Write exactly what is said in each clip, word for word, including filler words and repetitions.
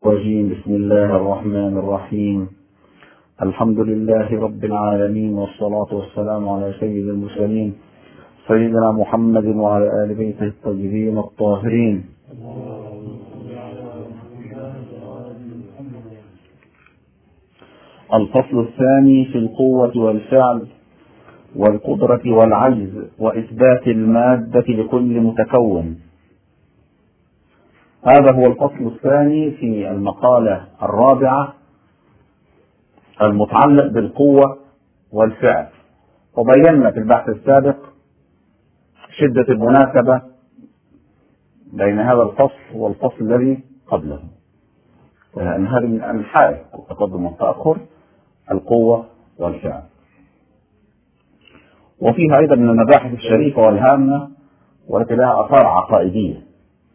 الرجيم. بسم الله الرحمن الرحيم. الحمد لله رب العالمين، والصلاة والسلام على سيد المرسلين سيدنا محمد وعلى آل بيته الطيبين الطاهرين. الفصل الثاني في القوة والفعل والقدرة والعجز وإثبات المادة لكل متكون. هذا هو الفصل الثاني في المقالة الرابعة المتعلق بالقوة والفعل. وبينا في البحث السابق شدة المناسبة بين هذا الفصل والفصل الذي قبله، لأن هذه من أنحاء التقدم والتأخر القوة والفعل، وفيها أيضا من المباحث الشريفة والهامة والتي لها آثار عقائدية.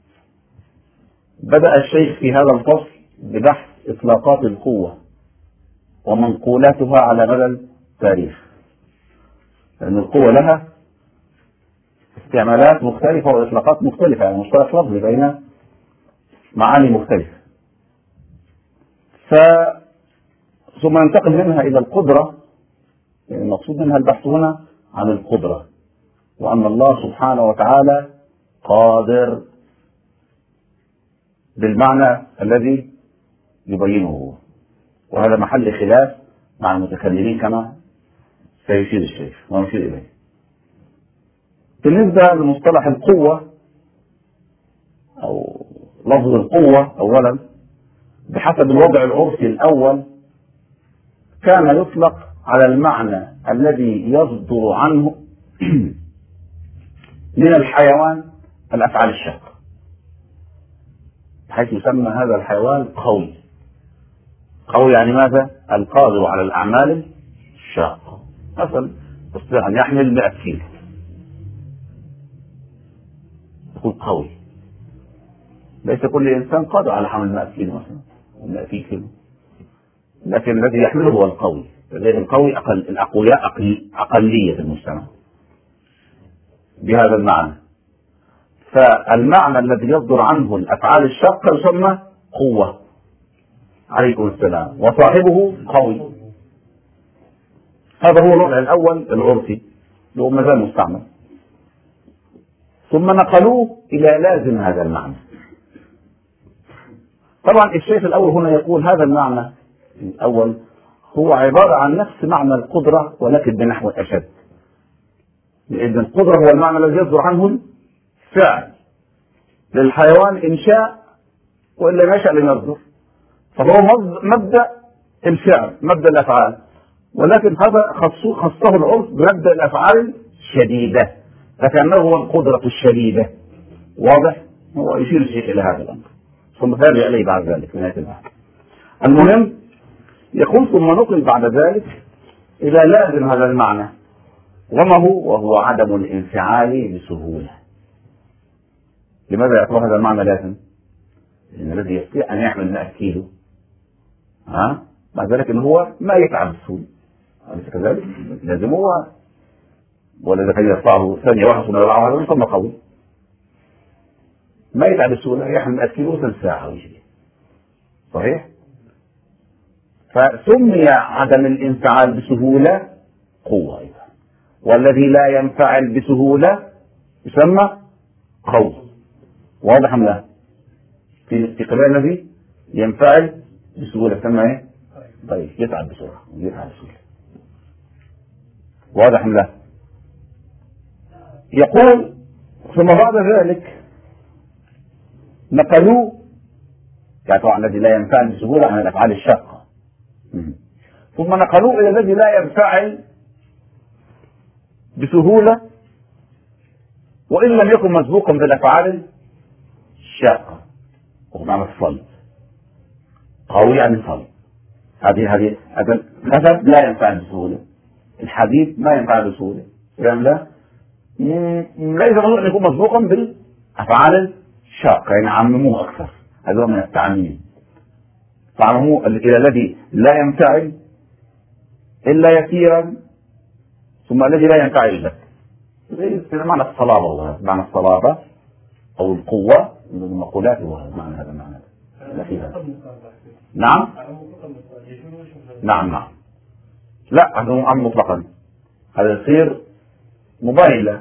بدأ الشيخ في هذا الفصل ببحث إطلاقات القوة ومنقولاتها على مدى التاريخ، لأن القوة لها استعمالات مختلفة وإطلاقات مختلفة، يعني مشترك لفظي بين معاني مختلفة. ف ثم ننتقل منها إلى القدرة، يعني المقصود منها البحث هنا عن القدرة، وأن الله سبحانه وتعالى قادر بالمعنى الذي يبينه، وهذا محل خلاف مع المتكلمين كما سيشير الشيخ ونشير إليه. بالنسبة لمصطلح القوة أو لفظ القوة أولا بحسب الوضع العرفي الأول كان يطلق على المعنى الذي يصدر عنه من الحيوان الأفعال الشاقة، حيث يسمى هذا الحيوان قوي. قوي يعني ماذا؟ القادر على الأعمال الشاقة. مثلا يستطيع أن يحمل مئة كيلو، يقول قوي. ليس كل إنسان قادر على حمل مئة كيلو مثلا مئة كيلو، لكن الذي يحمله هو القوي. لأن القوي أقل الأقوياء أقل أقلية في المجتمع بهذا المعنى. فالمعنى الذي يصدر عنه الأفعال الشاقة يسمى قوة. عليكم السلام. وصاحبه قوي. هذا هو الوضع الأول العرفي اللي هو ما زال مستعمل. ثم نقلوه إلى لازم هذا المعنى. طبعا الشيخ الأول هنا يقول هذا المعنى الأول هو عبارة عن نفس معنى القدرة ولكن بنحو أشد، لأن القدرة هو المعنى الذي يصدر عنه الفعل للحيوان إن شاء، وإلا ما يشاء لم يصدر، فهو مبدأ الفعل مبدأ الأفعال، ولكن هذا خصه العرف بمبدأ الأفعال الشديدة، فكأنه هو القدرة الشديدة. واضح؟ هو يشير الشيخ إلى هذا الأمر ثم تابع عليه بعد ذلك في نهاية البحث. المهم يقول ثم نقل بعد ذلك إلى لازم هذا المعنى، وما هو؟ وهو عدم الانفعال بسهولة. لماذا يعتبر هذا المعنى لازم؟ لأن الذي يستطيع أن يحمل مئة كيلو ها بعد ذلك إن هو ما يتعب بسهولة، أليس كذلك؟ لازم هو، والذي كان يرفعه ثانية واحدة ثم يرفعه هذا يسمى قوي. ما يتعب بسهولة، يحمل مئة كيلو ثلث ساعة ويجري. صحيح؟ فسمي عدم الانفعال بسهولة قوة أيضا، والذي لا ينفعل بسهولة يسمى قوي. واضح أم لا؟ في الاستقلال الذي ينفعل بسهولة يسمى ايه؟ طيب يتعب بسرعة يتعب بسهولة. واضح أم لا؟ يقول ثم بعد ذلك نقلوا يعني طبعا الذي لا ينفعل بسهولة عن الأفعال الشاقة، ثم نقلوا إلى الذي لا ينفعل بسهولة وإن لم يكن مسبوقا بالأفعال الشاقة، وهو معنى الصلب. قوي يعني صلب. هذه هذه هذا الخشب لا ينفعل بسهولة، الحديد ما ينفعل بسهولة، يعني لا ليس ضروري أن يكون مسبوقا بالأفعال الشاقة، يعني عمموه أكثر. هذا من التعميم. فعمموه إلى الذي لا ينفعل إلا يسيرا، ثم الذي لا ينفعل لك. زي معنى الصلابة، معنى الصلابة أو القوة من المقولات، هو معنى هذا المعنى. نعم نعم نعم لا هذا مو أمر مطلقا، هذا يصير مباين.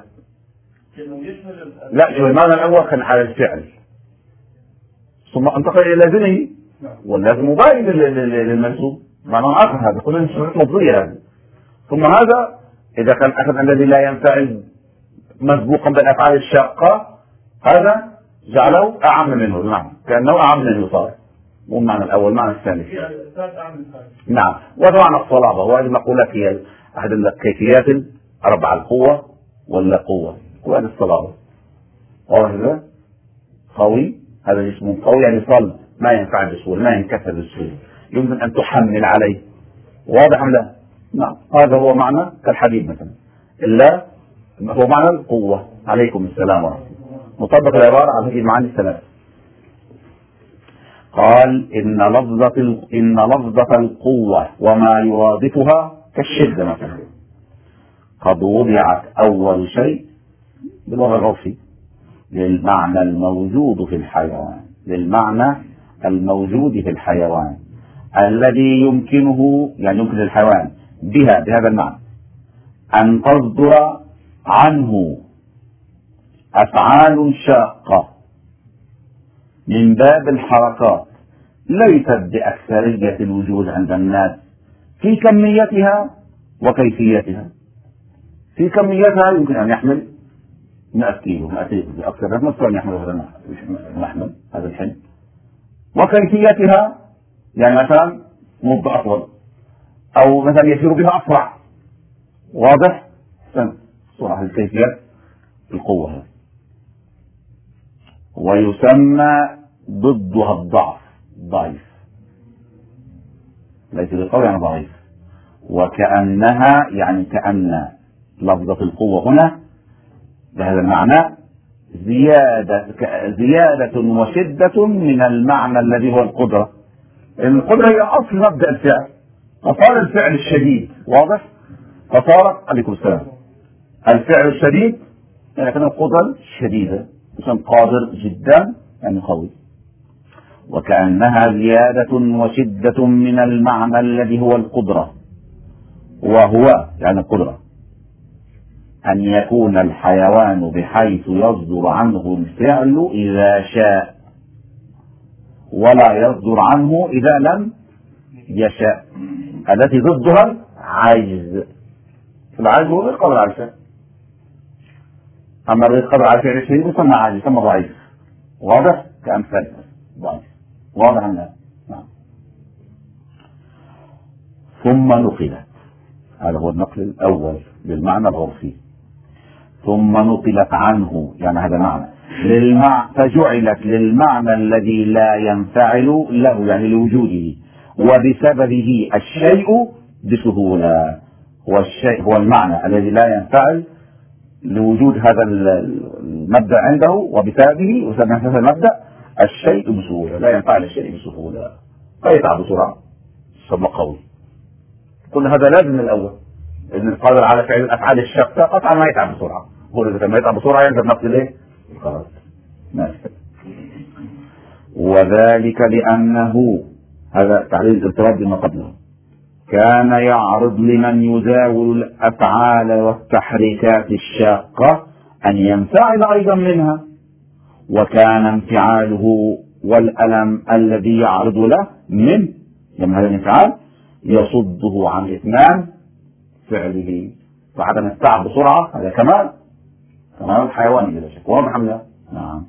لا شوف المعنى الأول كان على الفعل ثم انتقل إلى لازمه، واللازم مباين للمنسوب، معنى آخر هذا كلها شروط لفظية هذه. ثم هذا إذا كان أخذ الذي لا ينفعل مسبوقا بالأفعال الشاقة هذا جعله أعم منه، نعم كأنه أعم منه صار، مو المعنى الأول، معنى الثاني. نعم وهذا معنى الصلابة، وهذه المقولات هي أحد الكيفيات أربع القوة ولا قوة، وهذه الصلابة. وهذا قوي، هذا اسمه قوي يعني صلب، ما ينفع بسهولة، ما ينكسر بسهولة، يمكن أن تحمل عليه، واضح أم لا؟ نعم هذا هو معنى كالحديد مثلا، إلا هو معنى القوة. عليكم السلام ورحمة الله. مطبق العبارة على هذه المعاني الثلاث. قال إن لفظة إن لفظة القوة وما يرادفها كالشدة مثلا قد وضعت أول شيء باللغة العرفي للمعنى الموجود في الحيوان، للمعنى الموجود في الحيوان الذي يمكنه يعني يمكن للحيوان بها بهذا المعنى أن تصدر عنه أفعال شاقة من باب الحركات ليست بأكثرية الوجود عند الناس في كميتها وكيفيتها. في كميتها يمكن أن يحمل مئة كيلو مئتين كيلو أكثر، لا نستطيع أن يحمل هذا المحمل هذا الحمل. وكيفيتها يعني مثلا مض أطول، أو مثلا يسير بها أسرع، واضح؟ سرعة الكيفيات القوة هذه. ويسمى ضدها الضعف، ضعيف ليس بالقوي يعني ضعيف. وكأنها يعني كأن لفظة القوة هنا بهذا المعنى زيادة زيادة وشدة من المعنى الذي هو القدرة. القدرة هي أصل مبدأ الفعل، فصار الفعل الشديد، واضح؟ فصار عليكم السلام الفعل الشديد يعني كان القدرة شديدة، عشان قادر جدا يعني قوي. وكأنها زيادة وشدة من المعنى الذي هو القدرة، وهو يعني القدرة أن يكون الحيوان بحيث يصدر عنه الفعل إذا شاء ولا يصدر عنه إذا لم يشاء، التي ضدها عجز. العجز هو غير قادر على الفعل، أما غير قادر على الفعل الشيء يسمى عجز، يسمى ضعيف، واضح؟ كأمثال ضعيف، واضح أم نعم. ثم نقلت، هذا هو النقل الأول بالمعنى العرفي، ثم نقلت عنه يعني هذا معنى للمع... فجعلت للمعنى الذي لا ينفعل له يعني لوجوده وبسببه الشيء بسهولة. هو الشيء هو المعنى الذي لا ينفعل لوجود هذا المبدأ عنده، وبسببه وسبب هذا المبدأ الشيء بسهولة، لا ينفعل الشيء بسهولة فيتعب بسرعة، ثم قوي. كل هذا لازم من الأول، إن القادر على فعل الأفعال الشاقة قطعا ما يتعب بسرعة، هو إذا ما يتعب بسرعة ينزل نقل إيه؟ خلاص ماشي. وذلك لأنه هذا تعليل الاضطراب بما قبله كان يعرض لمن يزاول الأفعال والتحريكات الشاقة أن ينفعل أيضا منها، وكان انفعاله والألم الذي يعرض له من من هذا الانفعال يصده عن إتمام فعله، وعدم التعب بسرعة هذا كمال كمال الحيوان بلا شك، واضح أم لا؟ نعم.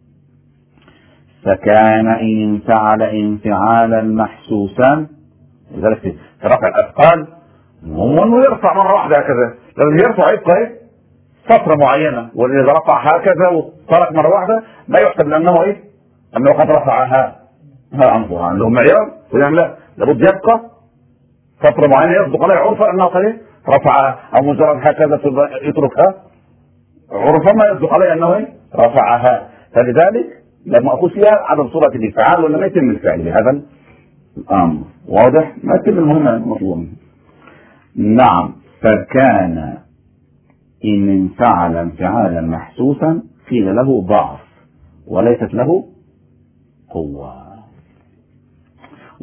فكان إن انفعل انفعالا محسوسا، لذلك في رفع الأثقال هو أنه يرفع مرة واحدة هكذا، لأنه يرفع يبقى إيه؟ فترة معينة، وإذا رفع هكذا وترك مرة واحدة لا يحسب لأنه إيه؟ أنه قد رفعها ها أنظر عنده معيار، ويعمل لا لابد يبقى فترة معينة يصدق عليه عرفة أنه قد رفعها، أو مجرد هكذا يتركها عرفة ما يصدق عليه أنه إيه؟ رفعها. فلذلك لما أقول فيها عدم صورة الانفعال ولا ما يتم الفعل بهذا الأمر، واضح؟ ما يتم المهمة المطلوبة. نعم. فكان إن انفعل انفعالا محسوسا قيل له ضعف وليست له قوة.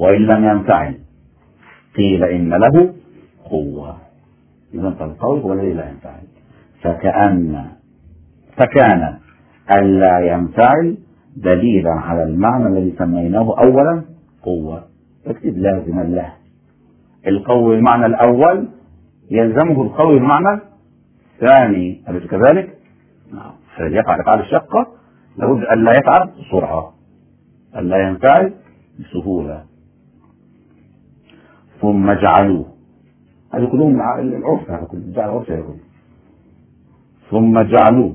وإن لم ينفعل قيل إن له قوة. إذا فالقول هو الذي لا ينفعل. فكأن فكان ألا ينفعل دليلا على المعنى الذي سميناه أولا قوة. اكتب لازما له. القول المعنى الأول يلزمه القول المعنى الثاني، أليس كذلك؟ نعم. فليفعل أفعال الشقة لابد أن لا يفعل بسرعة، أن لا ينفعل بسهولة. ثم جعلوه، هذه كلهم العرف، هذا كله جعل عرف يقول. ثم جعلوه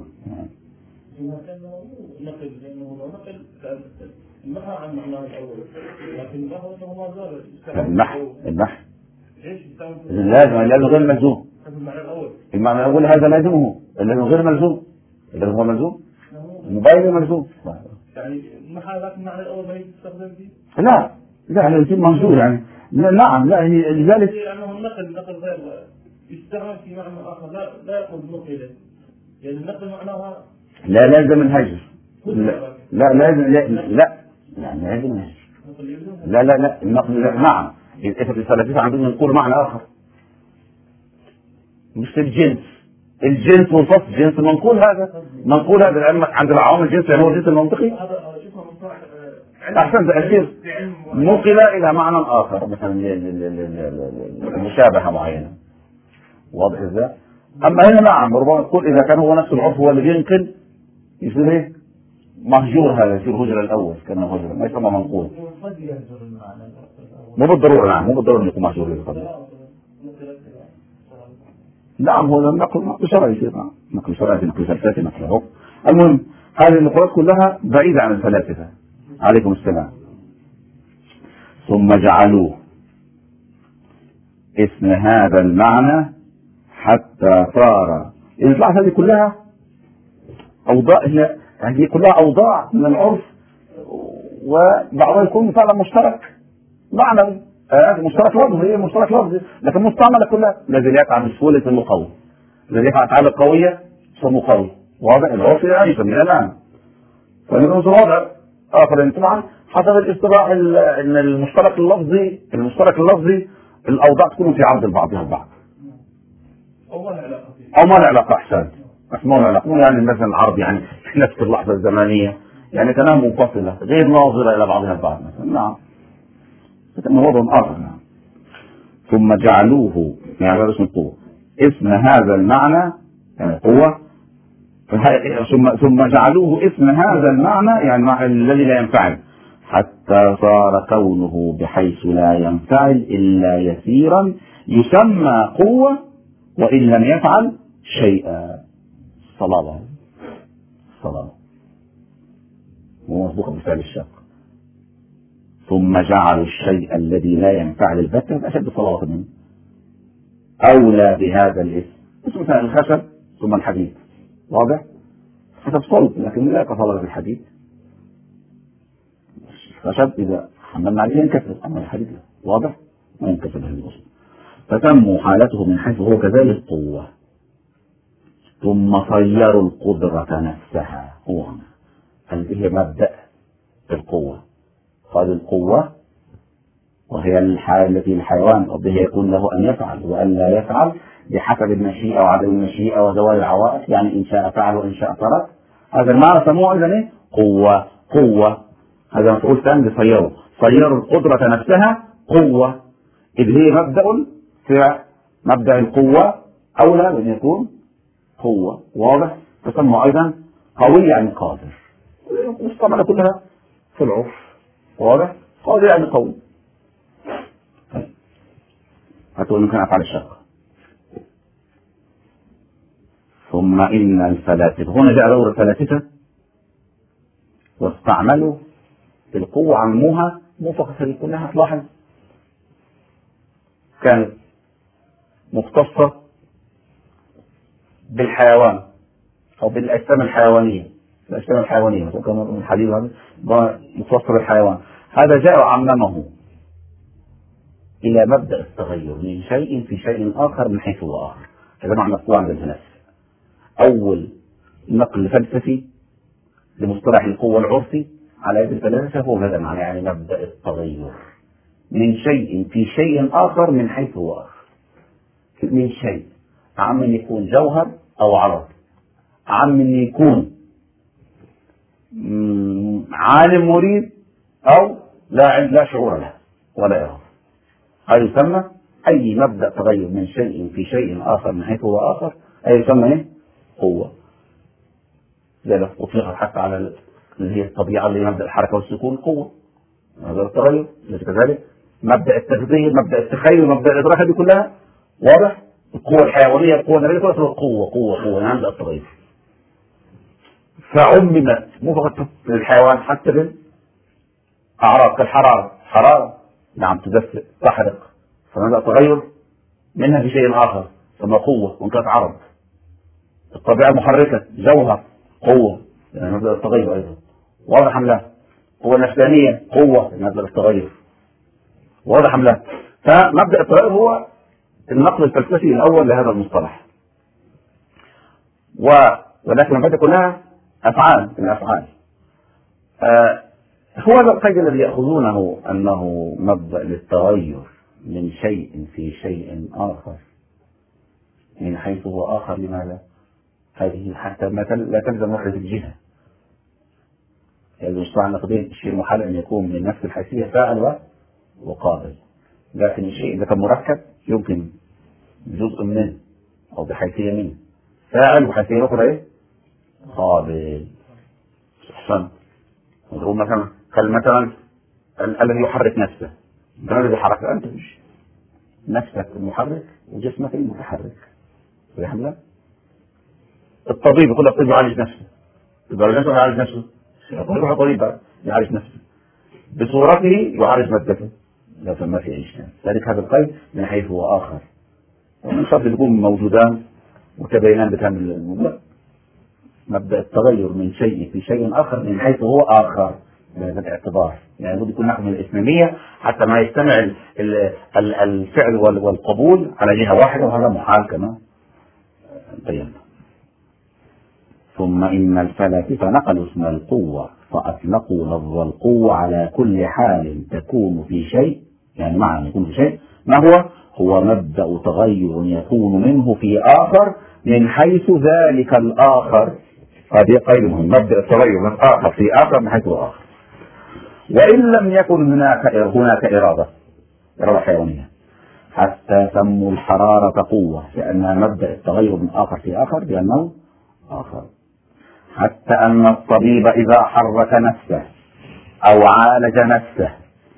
نقل لأنه لو نقل نهى عن معناه الأول، لكن له أنه ما زال النحو النحو لازم لازم غير ملزوم. المعنى الأول هذا لازمه، الذي غير ملزوم الذي هو ملزوم المبين ملزوم. يعني نحى لكن المعنى الأول ما يستخدم فيه؟ لا لا لازم منظور يعني. نعم لا لذلك لأنه النقل نقل غير يستعمل في معنى آخر، لا لا يأخذ نقله، يعني النقل معناها لا لازم الهجر. لا لا لازم لا لا لا لازم الهجر. لا لا لا النقل لا. نعم الفلاسفة عندهم يقولوا معنى آخر مش الجنس. الجنس والفصل جنس منقول، هذا منقول هذا العلم عند العوام الجنس يعني هو الجنس المنطقي. أحسن تأثير نقل إلى معنى آخر مثلا مشابهة معينة. واضح ازاي؟ أما هنا نعم ربما تقول إذا كان هو نفس العرف هو اللي بينقل يصير ايه؟ مهجور، هذا يصير هجر الأول كان هجر ما يسمى منقول. مو بالضرورة. نعم مو بالضرورة أن يكون مهجور للقدر. نعم هو النقل نقل شرعي يصير نقل شرعي نقل فلسفي نقل عرف. المهم هذه النقولات كلها بعيدة عن الفلاسفة. عليكم السلام. ثم جعلوه اسم هذا المعنى حتى صار. الإطلاع هذه كلها أوضاع، هذه كلها أوضاع من العرف وبعضها يكون فعلا مشترك معنوي، آه مشترك لفظي، هي مشترك لفظي لكن مستعملة كلها. الذي يفعل بسهولة اسمه قوي، الذي يفعل أفعال قوية اسمه قوي. واضح؟ العرف يعيش من الآن. فنقول وضع آخر طبعا حسب الاصطلاح ان المشترك اللفظي المشترك اللفظي الأوضاع تكون في عرض بعضها البعض. أو ما العلاقة؟ أو ما العلاقة أحسن. اسمه العلاقة يعني مثلا العرض يعني في نفس اللحظة الزمانية يعني كلها منفصلة غير ناظرة إلى بعضها البعض مثلا. نعم هذا وضع آخر. نعم. ثم جعلوه يعني اسم القوة اسم هذا المعنى يعني قوة. ثم ثم جعلوه اسم هذا المعنى يعني الذي لا ينفعل حتى صار كونه بحيث لا ينفعل إلا يسيرا يسمى قوة وإن لم يفعل شيئا. صلابة صلابة ومسبوقة بفعل الشق. ثم جعلوا الشيء الذي لا ينفعل البتة أشد صلابة منه أولى بهذا الاسم. اسم مثلا الخشب ثم الحديد. واضح؟ خشب صلب لكن لا يتصلب بالحديد. الخشب إذا حملنا عليه ينكسر أما الحديد لا. واضح؟ ما ينكسر به الوصل. فتموا حالته من حيث هو كذلك قوة. ثم صيروا القدرة نفسها. هو هذه هي مبدأ القوة. قال القوة وهي الحالة التي الحيوان به يكون له أن يفعل وأن لا يفعل بحسب المشيئة وعدم المشيئة وزوال العوائق، يعني إن شاء فعل وإن شاء ترك. هذا المعنى سموه إذن إيه؟ قوة. قوة هذا مفعول ثاني صيروا. صيروا القدرة نفسها قوة، إذ هي مبدأ في مبدأ القوة أولى بأن يكون قوة. واضح؟ تسمى أيضا قوي يعني قادر. مستعملة كلها في العرف. واضح؟ قادر يعني قوي. هتقول ممكن أفعل الشق. ثم إن الفلاسفة هنا جاء دور الفلاسفة واستعملوا القوة عموها مفخصة كلها. تلاحظ كانت مختصة بالحيوان أو بالأجسام الحيوانية. الأجسام الحيوانية من الحديث هذا مختصة بالحيوان. هذا جاء وعممه إلى مبدأ التغير من شيء في شيء آخر من حيث هو آخر. هذا معنى القوة عند الفلاسفة. أول نقل فلسفي لمصطلح القوة العرفي على يد الفلاسفة هو هذا المعنى، يعني مبدأ التغير من شيء في شيء آخر من حيث هو آخر. من شيء عم من يكون جوهر أو عرض، عم من يكون عالم مريد أو لا لا شعور له ولا إرادة. هذا يسمى أي مبدأ تغير من شيء في شيء آخر من حيث هو آخر، أي يسمى إيه؟ قوة. ذلك أطلقت حتى على اللي هي الطبيعة اللي مبدأ الحركة والسكون قوة. هذا التغير. كذلك مبدأ التغذية، مبدأ التخيل، مبدأ الإدراك، هذه كلها واضح. القوة الحيوانية، القوة النبية، كلها قوة قوة قوة يعني مبدأ التغير. فعممت مو فقط للحيوان، حتى بالأعراض كالحرارة، حرارة نعم تدفئ تحرق، فمبدأ التغير منها في شيء آخر ثم قوة وإن كانت عرض. الطبيعة المحركة جوهر قوة يعني مبدأ التغير أيضا واضح أم لا؟ القوة النفسانية قوة مبدأ التغير واضح أم لا؟ فمبدأ التغير هو النقل الفلسفي الأول لهذا المصطلح. و... ولكن المبادئ كلها أفعال من الأفعال. آه هو هذا القيد الذي يأخذونه أنه مبدأ للتغير من شيء في شيء آخر من حيث هو آخر. لماذا؟ هذه حتى لا تلزم وحدة الجهة. يعني يستطيع النقدين الشيء المحال أن يكون من نفس الحيثية فاعل وقابل، لكن الشيء إذا كان مركب يمكن جزء منه أو بحيثية منه فاعل وحيثية أخرى إيه؟ قابل. أحسن. نقول مثلا مثلا الذي يحرك نفسه، من الذي يحرك؟ أنت مش نفسك المحرك وجسمك المتحرك. فهمنا؟ الطبيب يقول لك الطبيب يعالج نفسه، يبقى الجسم يعالج نفسه، يروح الطبيب يعالج نفسه بصورته يعالج مادته، لا ما في إشكال. ذلك هذا القيد من حيث هو آخر، ومن شرط يكون موجودان متباينان بكامل الموضوع. مبدأ التغير من شيء في شيء آخر من حيث هو آخر بهذا الاعتبار، يعني لابد يكون نحو من الإثمانية حتى ما يجتمع الفعل والقبول على جهة واحدة، وهذا محال كما بينا. ثم إن الفلاسفة نقلوا اسم القوة فأطلقوا لفظ القوة على كل حال تكون في شيء، يعني معنى يكون في شيء ما هو هو مبدأ تغير يكون منه في آخر من حيث ذلك الآخر. هذه قيد مهم، مبدأ التغير من آخر في آخر من حيث آخر. وإن لم يكن هناك هناك إرادة إرادة حيوانية حتى سموا الحرارة قوة، لأنها مبدأ التغير من آخر في آخر لأنه آخر. حتى أن الطبيب إذا حرك نفسه أو عالج نفسه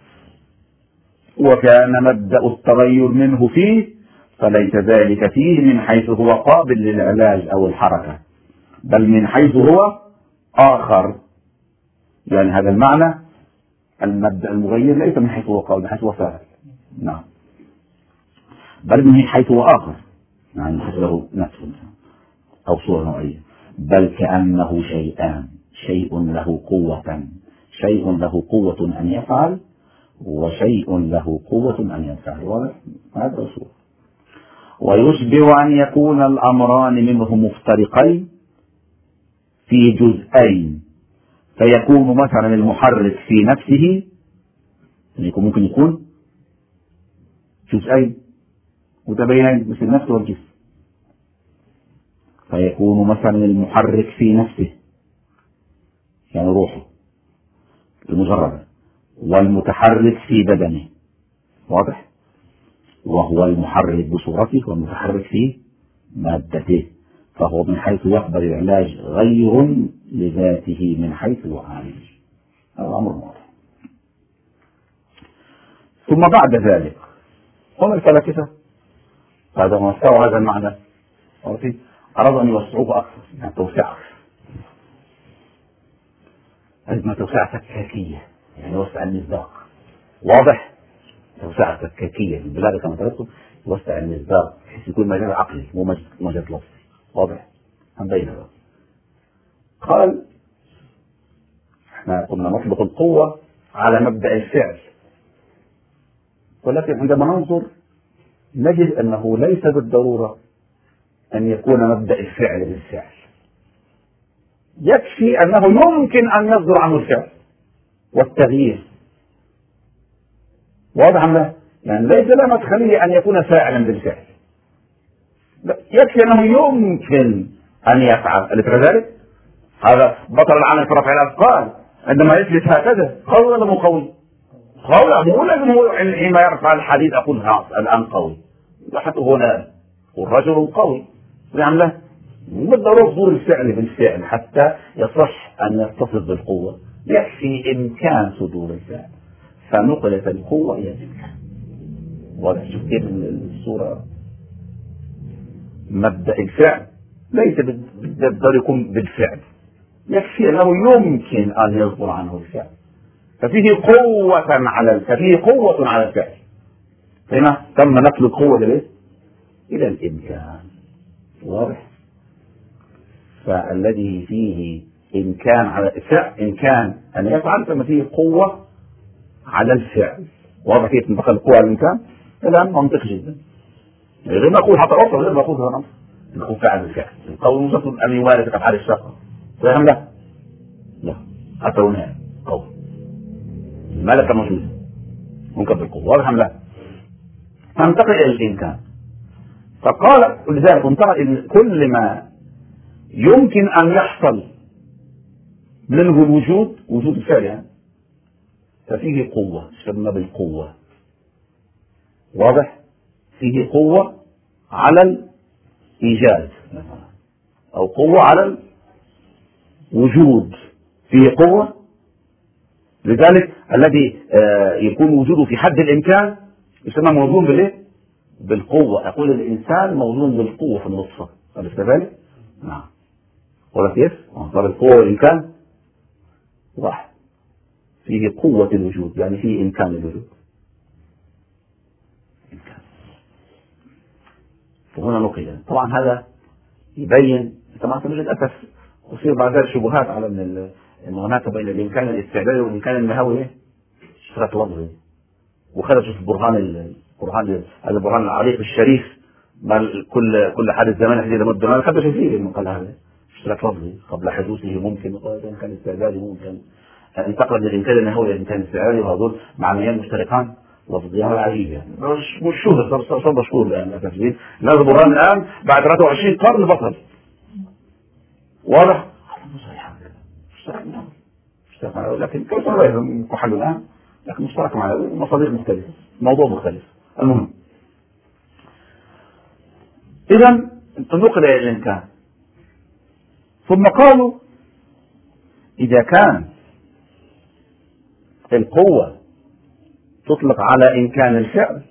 وكان مبدأ التغير منه فيه، فليس ذلك فيه من حيث هو قابل للعلاج أو الحركة، بل من حيث هو آخر. يعني هذا المعنى المبدأ المغير ليس من حيث هو قابل، من حيث هو فاعل، نعم، بل من حيث هو آخر، يعني من حيث له نفس أو صورة نوعية، بل كأنه شيئان، شيء له قوة، شيء له قوة أن يفعل وشيء له قوة أن يفعل. هذا الصور. ويشبه أن يكون الأمران منه مفترقين في جزئين، فيكون مثلا المحرك في نفسه ممكن يكون جزئين متباينين مثل النفس والجسم، فيكون مثلا المحرك في نفسه يعني روحه المجردة، والمتحرك في بدنه واضح، وهو المحرك بصورته والمتحرك في مادته، فهو من حيث يقبل العلاج غير لذاته من حيث يعالج. هذا أمر واضح. ثم بعد ذلك هم الفلاسفة هذا ما استوى هذا المعنى أرادوا أن يوسعوه أكثر، يعني توسعه لازم توسعة تكاكية، يعني يوسع المصداق واضح، توسعة تكاكية بالبلاد كما تركتم يوسع المصداق بحيث يكون مجال عقلي مو مجال لفظي واضح. هم بينه قال احنا كنا نطلق القوة على مبدأ الفعل، ولكن عندما ننظر نجد أنه ليس بالضرورة أن يكون مبدأ الفعل بالفعل، يكفي أنه يمكن أن يصدر عنه الفعل والتغيير، واضح أم لا؟ يعني ليس لا مدخلية أن يكون فاعلا بالفعل، يكفي أنه يمكن أن يفعل. أليس كذلك؟ هذا بطل العمل في رفع الأثقال عندما يجلس هكذا قوي ولا مو قوي؟ قوي. مو لازم هو حينما يرفع الحديد أقول ها الآن قوي، لاحظوا هنا والرجل قوي يعني لا بالضرورة ظهور الفعل بالفعل حتى يصح أن يتصف بالقوة، يكفي إمكان صدور الفعل فنقلت القوة إلى الإمكان. واضح شوف كيف الصورة؟ مبدأ الفعل ليس بالضرورة يكون بالفعل، يكفي أنه يمكن أن يصدر عنه الفعل، ففيه قوة على ففيه قوة على الفعل. هنا تم نقل القوة إلى إلى الإمكان. واضح؟ فالذي فيه إمكان على الفعل إمكان أن يفعل ثم فيه قوة على الفعل. واضح كيف نقل القوة على الإمكان؟ كلام منطقي جدا، غير ما أقول حتى أوصل غير ما أقول هنا القوة فعل الفعل القول مجرد أن يمارس أفعال الشاقة. فهم لا؟ لا حتى هنا قوة الملكة موجودة ممكن بالقوة. واضح أم لا؟ فانتقل إلى الإمكان، فقال ولذلك انتقل إن كل ما يمكن أن يحصل منه الوجود وجود الفعل يعني ففيه قوة تسمى بالقوة. واضح؟ فيه قوة على الإيجاد أو قوة على الوجود، فيه قوة. لذلك الذي يكون وجوده في حد الإمكان يسمى موجود بالإيه؟ بالقوة. أقول الإنسان موجود بالقوة في النصف، أليس كذلك؟ نعم. ولا كيف؟ صار القوة والإمكان واحد، فيه قوة الوجود يعني فيه إمكان الوجود. إمكان. فهنا نقل طبعا هذا يبين طبعا للأسف ويصير بعد ذلك شبهات على ان هناك بين الإمكان الاستعدادي والإمكان النهوي اشتراك لفظي، وخرجت البرهان البرهان هذا البرهان العريق الشريف بل كل كل حادث زمان حديث مده ما خدش فيه من قال هذا اشتراك لفظي قبل حدوثه ممكن الإمكان الاستعدادي ممكن انتقل من الإمكان النهوي إلى الإمكان الاستعدادي، وهذول معنيين مشتركان لفظيان عجيب يعني مش مش شهر صار صار مشهور الآن تسجيل هذا البرهان الآن بعد ثلاثة وعشرين قرن بطل. واضح؟ مشترك لكن كيف غير كحل الآن لكن مشترك مع مصادر مختلفة موضوع مختلف. المهم إذا نقل إلى الإمكان، ثم قالوا إذا كان القوة تطلق على إمكان الفعل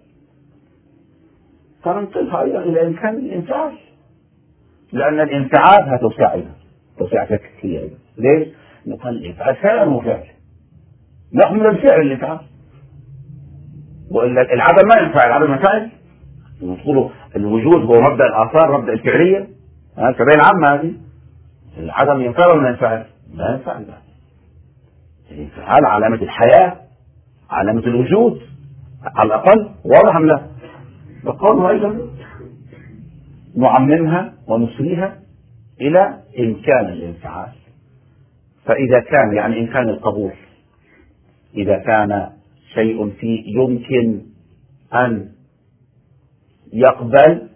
فننقلها أيضا إلى إمكان الإنفعال، لأن الانفعال هتساعد تساعد كثير. ليش؟ نقل الإنفعال فعل وفعل نحمل الفعل الإنفعال، وإلا العدم ما ينفعل العدم ينفعل. نقول الوجود هو مبدأ الآثار مبدأ الفعلية الفعلية العامة هذه العدم ينفعل ولا ينفعل؟ لا ينفعل. الانفعال علامة الحياة علامة الوجود على الأقل. واضح أم لا؟ فقالوا أيضا نعممها ونصليها إلى إمكان الانفعال. فإذا كان يعني إمكان القبول، إذا كان شيء فيه يمكن أن يقبل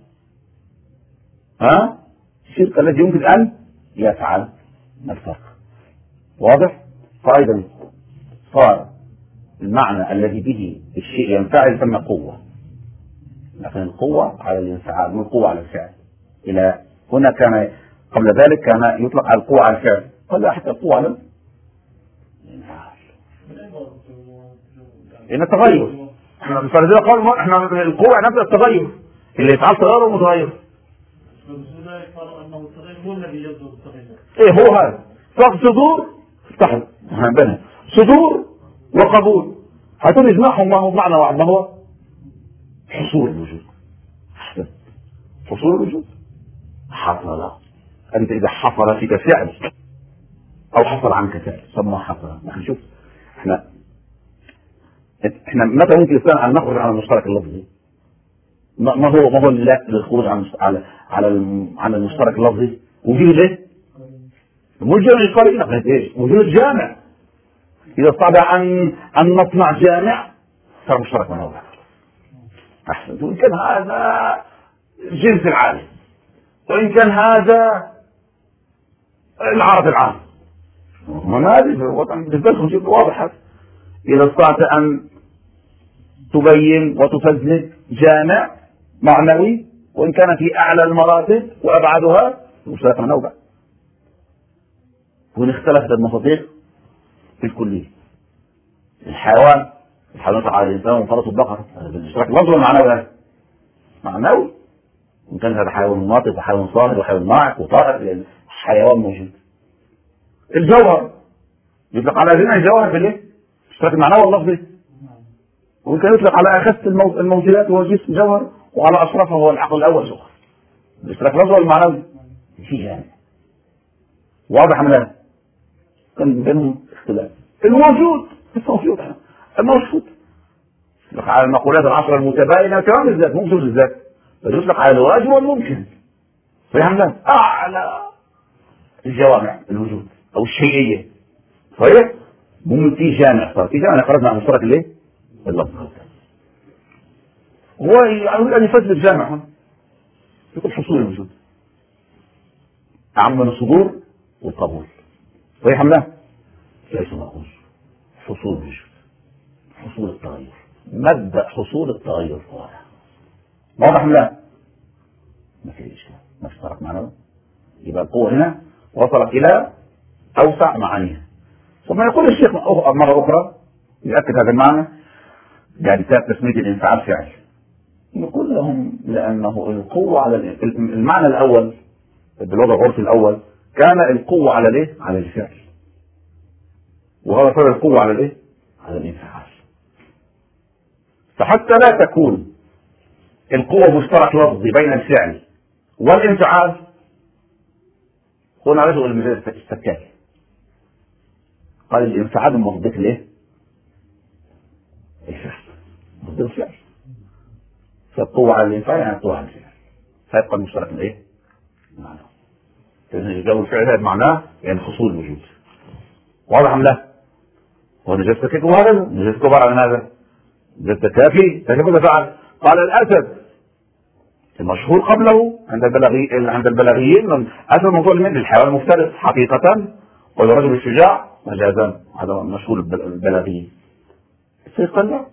ها الشرك الذي يمكن أن يفعل ما الفرق؟ واضح؟ فأيضا صار المعنى الذي به الشيء ينفعل ثم قوة، لكن القوة على الانفعال مو القوة على الفعل. إلى هنا كان قبل ذلك كان يطلق على القوة على الفعل، قال حتى القوة على الانفعال. إن التغير احنا فلذلك قالوا احنا القوة نبدأ التغير اللي يفعل تغير ومتغير. ايه هو هذا صدور استحضر بنا صدور وقبول هتقول اجمعهم ما هو معنى واحد ما هو حصول الوجود. حصول الوجود حصل انت اذا حصل فيك فعل او حصل عنك فعل سمى حصل. نحن شوف احنا احنا متى ممكن الانسان ان نخرج عن المشترك اللفظي؟ ما هو ما هو لا للخروج عن على على عن المشترك اللفظي؟ وجود ايه؟ وجود الفريق ايش؟ وجود جامع. اذا استطاع ان ان نصنع جامع صار مشترك من أول. أحسن. وإن كان هذا الجنس العالي، وإن كان هذا العرض العام، ما هذه الوطن بالنسبة لهم واضح. إذا استطعت أن تبين وتفزلك جامع معنوي وإن كان في أعلى المراتب وأبعدها مشترك من أول. وإن اختلفت المصادر في الكلية، الحيوان الحيوانات على الإنسان وانفرط البقر بالاشتراك لفظي والمعنوي معنوي، إن كان هذا حيوان ناطق وحيوان صامت وحيوان ناعق وطائر، حيوان موجود. الجوهر يطلق على جميع الجوهر بالايه؟ اشتراك المعنوي واللفظي، ويمكن يطلق على أخس الموجودات وهو جسم جوهر، وعلى أشرفه هو العقل الأول جوهر. الاشتراك اللفظي والمعنوي في يعني واضح من هذا، كان بينهم اختلاف. الموجود الموجود الموجود يطلق على المقولات العشرة المتباينة كمان الذات، مو بجوز الذات، بل يطلق على الواجب والممكن. فهمنا أعلى الجوامع الوجود أو الشيئية. صحيح؟ ممكن في جامع، صار في جامع خرجنا عن مشترك الايه؟ اللفظ. هو يقول أن يفسر الجامع هنا يقول حصول الوجود أعم من الصدور والقبول. صحيح أم لا؟ ليس مأخوذ. حصول الوجود، حصول التغير، مبدأ حصول التغير واضح. واضح أم لا؟ ما في إشكال، ما اشترك معنا. يبقى القوة هنا وصلت إلى أوسع معانيها. ثم يقول الشيخ مرة أخرى يؤكد هذا المعنى، يعني كتاب تسمية الانفعال فعل. يقول لهم لأنه القوة على المعنى الأول بالوضع العرفي الأول كان القوة على الايه؟ على الفعل، وهذا صار القوة على الايه؟ على الانفعال. فحتى لا تكون القوة مشترك لفظي بين الفعل والانفعال، هنا رجل المجال السكاكي قال الانفعال مصدق الايه؟ الفعل، مصدق الفعل. فالقوة على الانفعال يعني القوة على الفعل، فيبقى المشترك الايه؟ معناه. لأن جو الفعل هذا معناه يعني حصول الوجود. واضح أم لا؟ وهذا جسد كيف وهذا جسد كبار عن هذا جسد كافي فكيف فعل؟ قال الأسد المشهور قبله عند البلاغي عند البلاغيين أسد موضوع من الحيوان المفترس حقيقة، والرجل الشجاع مجازا، هذا مشهور البلاغيين. قال لا،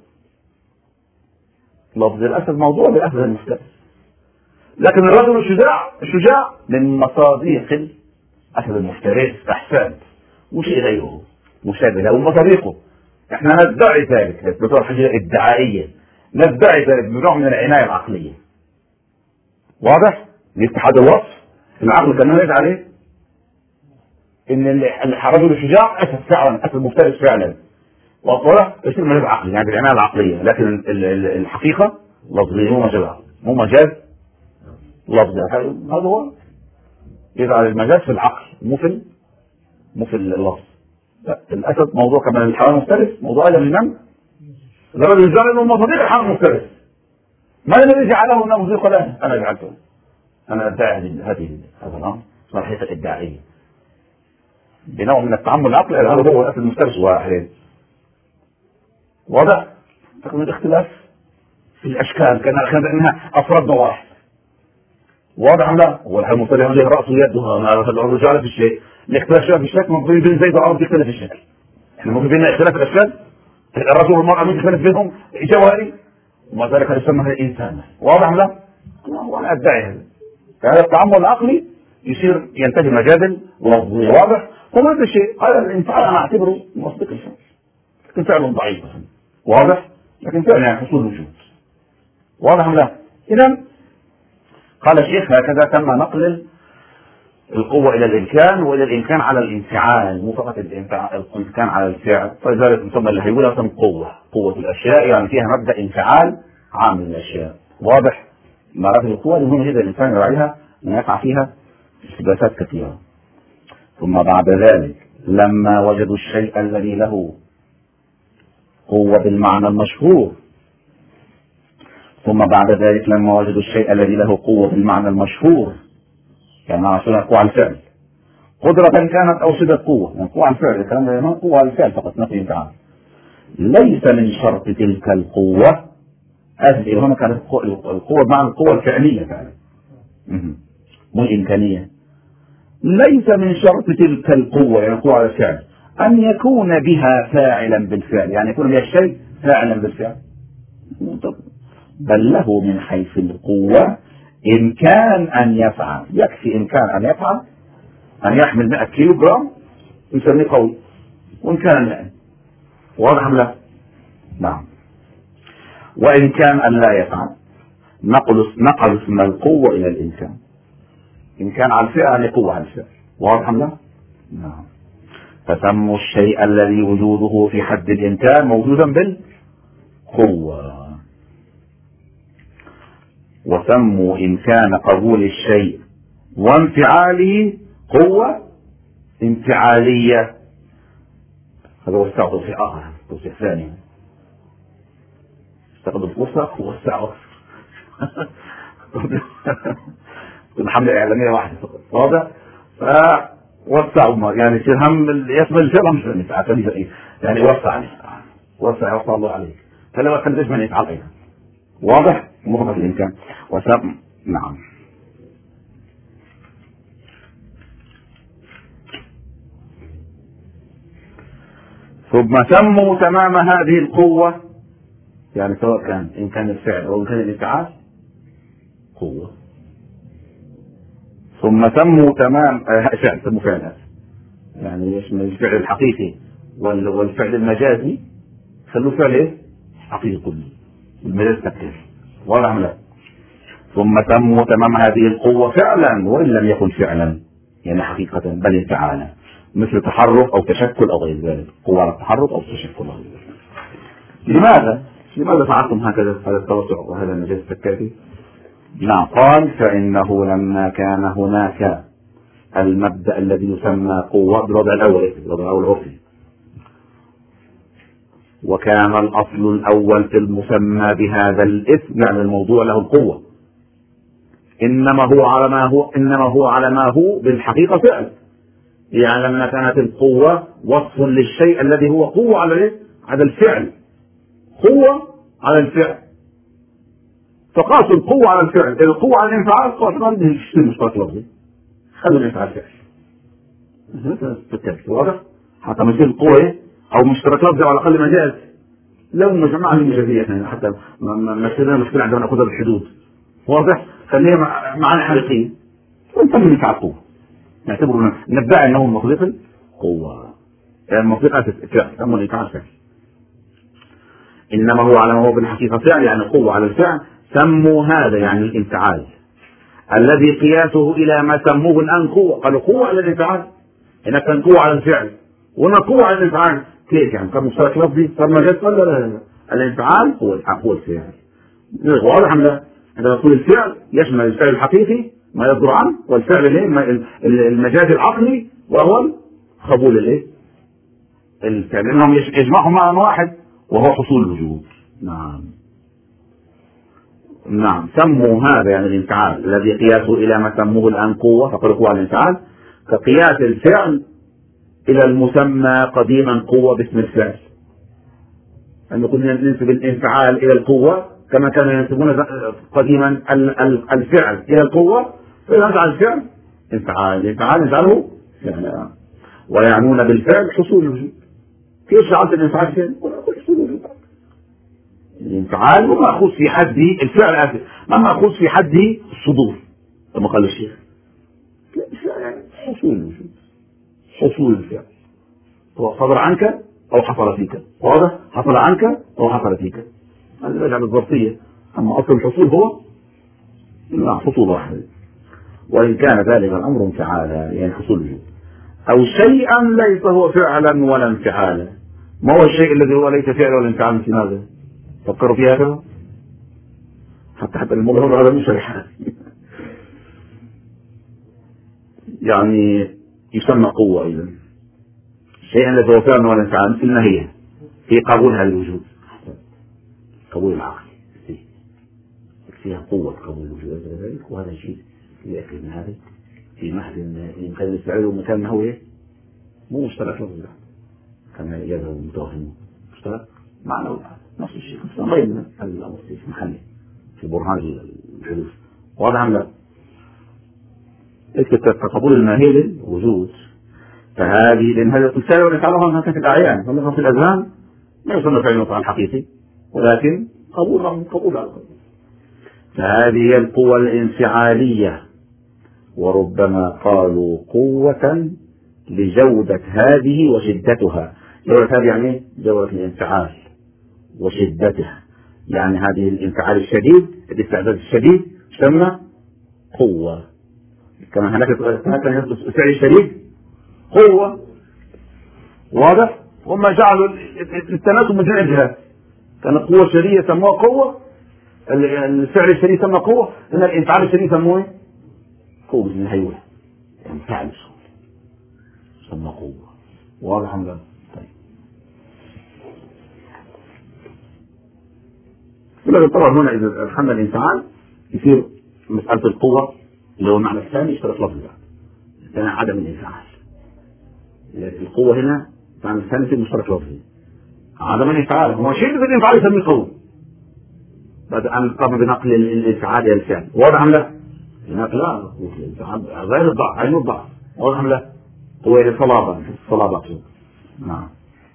لفظ الأسد موضوع لأسد المفترس، لكن الرجل الشجاع الشجاع من مصادق الأسد المفترس أحسن، مش غيره مشابه ومصادقه. احنا ندعي ذلك بطور حاجة ادعائية، ندعي ذلك بنوع من العناية العقلية. واضح؟ لاتحاد الوصف العقل كان يرد عليه ان الرجل الشجاع اسد فعلا، اسد مفترس فعلا، واضح؟ يصير مجاز عقلي يعني بالعناية العقلية، لكن الحقيقة لفظية مو مجاز مو مجاز لفظي. هذا هو يجعل المجاز في العقل مو في مو في اللفظ. الاسد موضوع كمان الحيوان المفترس موضوع ايضا من الرجل الجاهل انه مصادق الحيوان المفترس. ما الذي جعله انه مصدق له؟ انا جعلته، انا ادعي هذه هذا الامر صحيح الادعائيه بنوع من التعمد العقلي. هذا هو الاسد المفترس واحد. واضح؟ تكون الاختلاف في الاشكال كان انها افراد واحد. واضح لا؟ هو الحيوان المفترس عنده راس ويده، الرجال في الشيء، الاختلاف في الشكل ممكن بين زيد وعرض يختلف في الشكل. احنا ممكن بيننا اختلاف الاشكال، الرجل والمرأة ممكن يختلف بينهم جوهري، ومع ذلك يسمى الانسان. واضح لا؟ وانا ادعي هذا. فهذا التعامل العقلي يصير ينتهي مجادل لفظي. واضح؟ فهذا الشيء هذا الانفعال انا اعتبره مصدق الفعل، لكن فعل ضعيف. واضح؟ لكن فعل يعني حصول وجود. واضح لا؟ اذا قال الشيخ هكذا تم نقل القوة إلى الإمكان، وإلى الإمكان على الانفعال، مو فقط الإمكان على الفعل. فلذلك نسمى اللي هيقولها اسم قوة، قوة الأشياء يعني فيها مبدأ انفعال عام للأشياء. واضح؟ مراتب القوة مهمة جدا الإنسان يراعيها أن يقع فيها استباسات كثيرة. ثم بعد ذلك لما وجدوا الشيء الذي له قوة بالمعنى المشهور ثم بعد ذلك لما وجدوا الشيء الذي له قوة بالمعنى المشهور، يعني معنى شنو قوة على الفعل، قدرة كانت أو صفة قوة، يعني قوة على الفعل، الكلام ده قوة على الفعل فقط نفي انفعال. ليس من شرط تلك القوة، أسف هنا كانت القوة بمعنى القوة الفعلية فعلا مو الإمكانية. ليس من شرط تلك القوة يعني القوة على الفعل أن يكون بها فاعلا بالفعل، يعني يكون بها الشيء فاعلا بالفعل، بل له من حيث القوة إمكان أن يفعل. يكفي إمكان أن يفعل، أن يحمل مئة كيلو جرام يسميه قوي، وإن كان مئة. واضح أم لا؟ نعم. وإن كان أن لا يفعل نقل نقل اسم القوة إلى الإمكان. إمكان على الفعل يعني قوة على الفعل. واضح أم لا؟ نعم. فسموا الشيء الذي وجوده في حد الإمكان موجودا بالقوة، وسموا إمكان قبول الشيء وانفعاله قوة انفعالية. هذا هو توصيف آخر، توصيف ثاني. استخدم وسع ووسع الحملة الإعلامية واحدة فقط. واضح؟ فوسعوا يعني هم يشمل الفعل مش يعني يعني وسع عليه، وسع وسع الله عليك، فلو كان يشمل يفعل أيضا. واضح؟ مطلق الإمكان. وسم نعم. ثم سموا تمام هذه القوة، يعني سواء كان إن كان الفعل أو إن كان الإفعال قوة. ثم سموا تمام فعل، سموا فعل يعني يشمل الفعل الحقيقي والفعل المجازي، خلوا فعل إيه؟ حقيقي المجاز تكتير. واضح لا؟ ثم سموا تمام هذه القوة فعلا وإن لم يكن فعلا يعني حقيقة بل انفعالا، مثل تحرك أو تشكل أو غير ذلك. قوة على التحرك أو التشكل أو غير ذلك. لماذا؟ لماذا فعلتم هكذا هذا التوسع وهذا المجاز التكتيري؟ نعم. قال فإنه لما كان هناك المبدأ الذي يسمى قوة بالوضع الأول، بالوضع الأول عرفي، وكان الأصل الأول في المسمى بهذا الاسم يعني الموضوع له القوة، إنما هو على ما هو إنما هو على ما هو بالحقيقة فعل. يعني لما كانت القوة وصف للشيء الذي هو قوة على الايه؟ على الفعل، قوة على الفعل، فقاسوا القوة على الفعل، القوة على الانفعال قاسوا به الشيء مشترك لفظي، خلوا الانفعال فعل. واضح؟ حتى مثل القوة أو مشترك لفظي على الأقل مجاز، لو مجموعة المجازية حتى مثلنا مشكلة عندما نأخذها بالحدود. واضح؟ فهي معاني حقيقية ونسمي الانفعال قوة، نعتبره ندعي أنه مخلوق قوة، يعني مخلوق فعل، أما الانفعال فعل. إنما هو على ما هو بالحقيقة فعل يعني قوة على الفعل. سموا هذا يعني الانفعال الذي قياسه إلى ما سموه الآن قوة، قالوا قوة على الانفعال، هناك كان قوة على الفعل وهنا قوة على الانفعال. كيف يعني؟ كان مشترك لفظي صار مجاز ولا لا؟ الانفعال هو هو الفعل. واضح أم لا؟ عندما نقول الفعل يشمل الفعل الحقيقي ما يصدر عنه، والفعل المجاز العقلي وهو قبول الايه؟ الفعل، لأنهم يجمعهم معنى واحد وهو حصول الوجود. نعم نعم. سموا هذا يعني الانفعال الذي قياسه إلى ما سموه الآن قوة، فقالوا قوة على الانفعال كقياس الفعل إلى المسمى قديما قوة باسم الفعل، أن كنا ننسب الانفعال إلى القوة كما كانوا ينسبون قديما الفعل إلى القوة، فيجعل الفعل انفعال، الانفعال يجعله فعلا، ويعنون بالفعل حصول الوجود. كيف جعلت الانفعال فعل؟ حصول الوجود. الانفعال مأخوذ في حد الفعل، آسف ما مأخوذ في حد الصدور كما قال الشيخ، حصول الوجود، حصول الفعل هو صدر عنك أو حصل فيك. واضح؟ حصل عنك أو حصل فيك، هذا يجعل الظرفية. أما أصل الحصول هو لا حصول واحد، وإن كان ذلك الأمر انفعالا يعني حصول الوجود، أو شيئا ليس هو فعلا ولا انفعالا. ما هو الشيء الذي هو ليس فعلا ولا انفعالا في ماذا؟ فكروا في هذا حتى حتى الموضوع هذا مش شرح يعني يسمى قوة أيضا، شيئا الذي هو فعلا ولا انفعالا مثل ما هي في قبولها للوجود، قبول العقل فيها قوة قبول الوجود ذلك، وهذا شيء يأكل من هذا في محل يمكن الاستعاذة ومكان هو ايه؟ مو مشترك لفظي كما يذهب المتوهمون، مشترك معنى نفس الشيء غير المحلي في برهان الحدوث. واضح أم لا؟ كقبول الماهي وجود، فهذه لأن هذا التمثال ونفعلها في الأعيان، فمثلا في الأذهان لا يسمى فعل المطعم الحقيقي، ولكن قبول رغم قبول على القبول. فهذه هي القوة الانفعالية، وربما قالوا قوة لجودة هذه وشدتها. جودة هذه يعني جودة الانفعال وشدتها، يعني هذه الانفعال الشديد الاستعداد الشديد يسمى قوة، كما هناك الفعل الشديد قوة. واضح؟ وما جعلوا التناسب من جميع الجهات، كان القوة الشديدة سموها قوة، الفعل الشديد سمى قوة، إن الانفعال الشديد سموه قوة من الهيوة، يعني فعل سمى قوة. واضح أم لا؟ طيب. ولكن طبعا هنا إذا أدخلنا الانفعال يصير مسألة القوة اللي هو المعنى الثاني يشترط لفظ بعد عدم الانفعال. القوة هنا معنى الثاني يصير مشترك لفظي، عدم الانفعال هو شيء بالانفعال يسميه قوة، بعد أن قام بنقل الانفعال إلى الفعل. واضح أم لا؟ هناك لا، غير الضعف، عين الضعف. واضح أم لا؟ قوة الصلابة، الصلابة. نعم.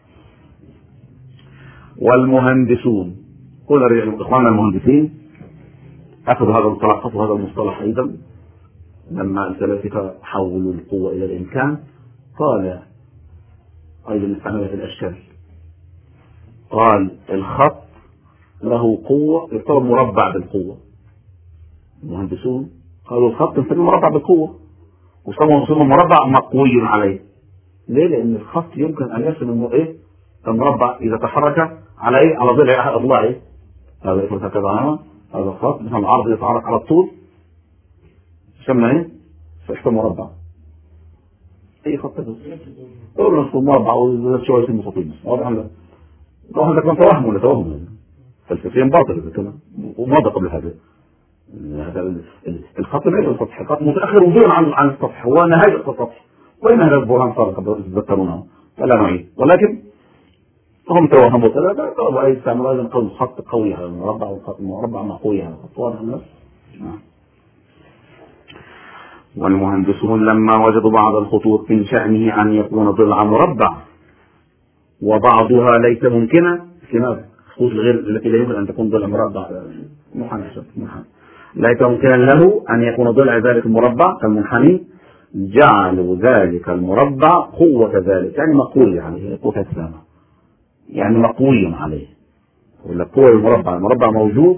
والمهندسون، قل إخواننا المهندسين أخذ هذا المصطلح، أخذ هذا المصطلح أيضا لما الفلاسفة حولوا القوة إلى الإمكان. قال أيضا استعمل في الأشكال، قال الخط له قوة يعتبر مربع بالقوة. المهندسون قالوا الخط يسمى مربع بالقوة، وسموا مربع مقوي عليه. ليه؟ لأن الخط يمكن أن يصل إيه المربع إذا تحرك على إيه على ضلع أضلاعه. هذا يقول هكذا، هذا الخط مثلا العرض يتحرك على الطول يسمى إيه؟ يسمى مربع. أي خط بس يقول نصف مربع وزاد شوية يسمى خطين. واضح ولا؟ طبعا هذا كان توهم ولا توهم فلسفيا باطل هذا الكلام، وماذا قبل هذا؟ هذا الخط ليس السطح، الخط متأخر وجودا عن عن السطح، هو نهاية السطح، وإن هذا البرهان صار قبل تذكرونه فلا نعيد، ولكن هم توهموا ثلاثة طبعا يستعملوا أيضا قول خط قوي على المربع والخط المربع مقوي على الخط. واضح الناس؟ والمهندسون لما وجدوا بعض الخطوط من شأنه أن يكون ضلع مربع وبعضها ليس ممكنا، لماذا؟ الخطوط الغير التي لا يمكن أن تكون ضلع مربع محنى محنى ليس ممكنا له أن يكون ضلع ذلك المربع كالمنحني، جعلوا ذلك المربع قوة ذلك، يعني مقوي عليه، قوة السامة يعني مقوي عليه. ولا قوة المربع، المربع موجود،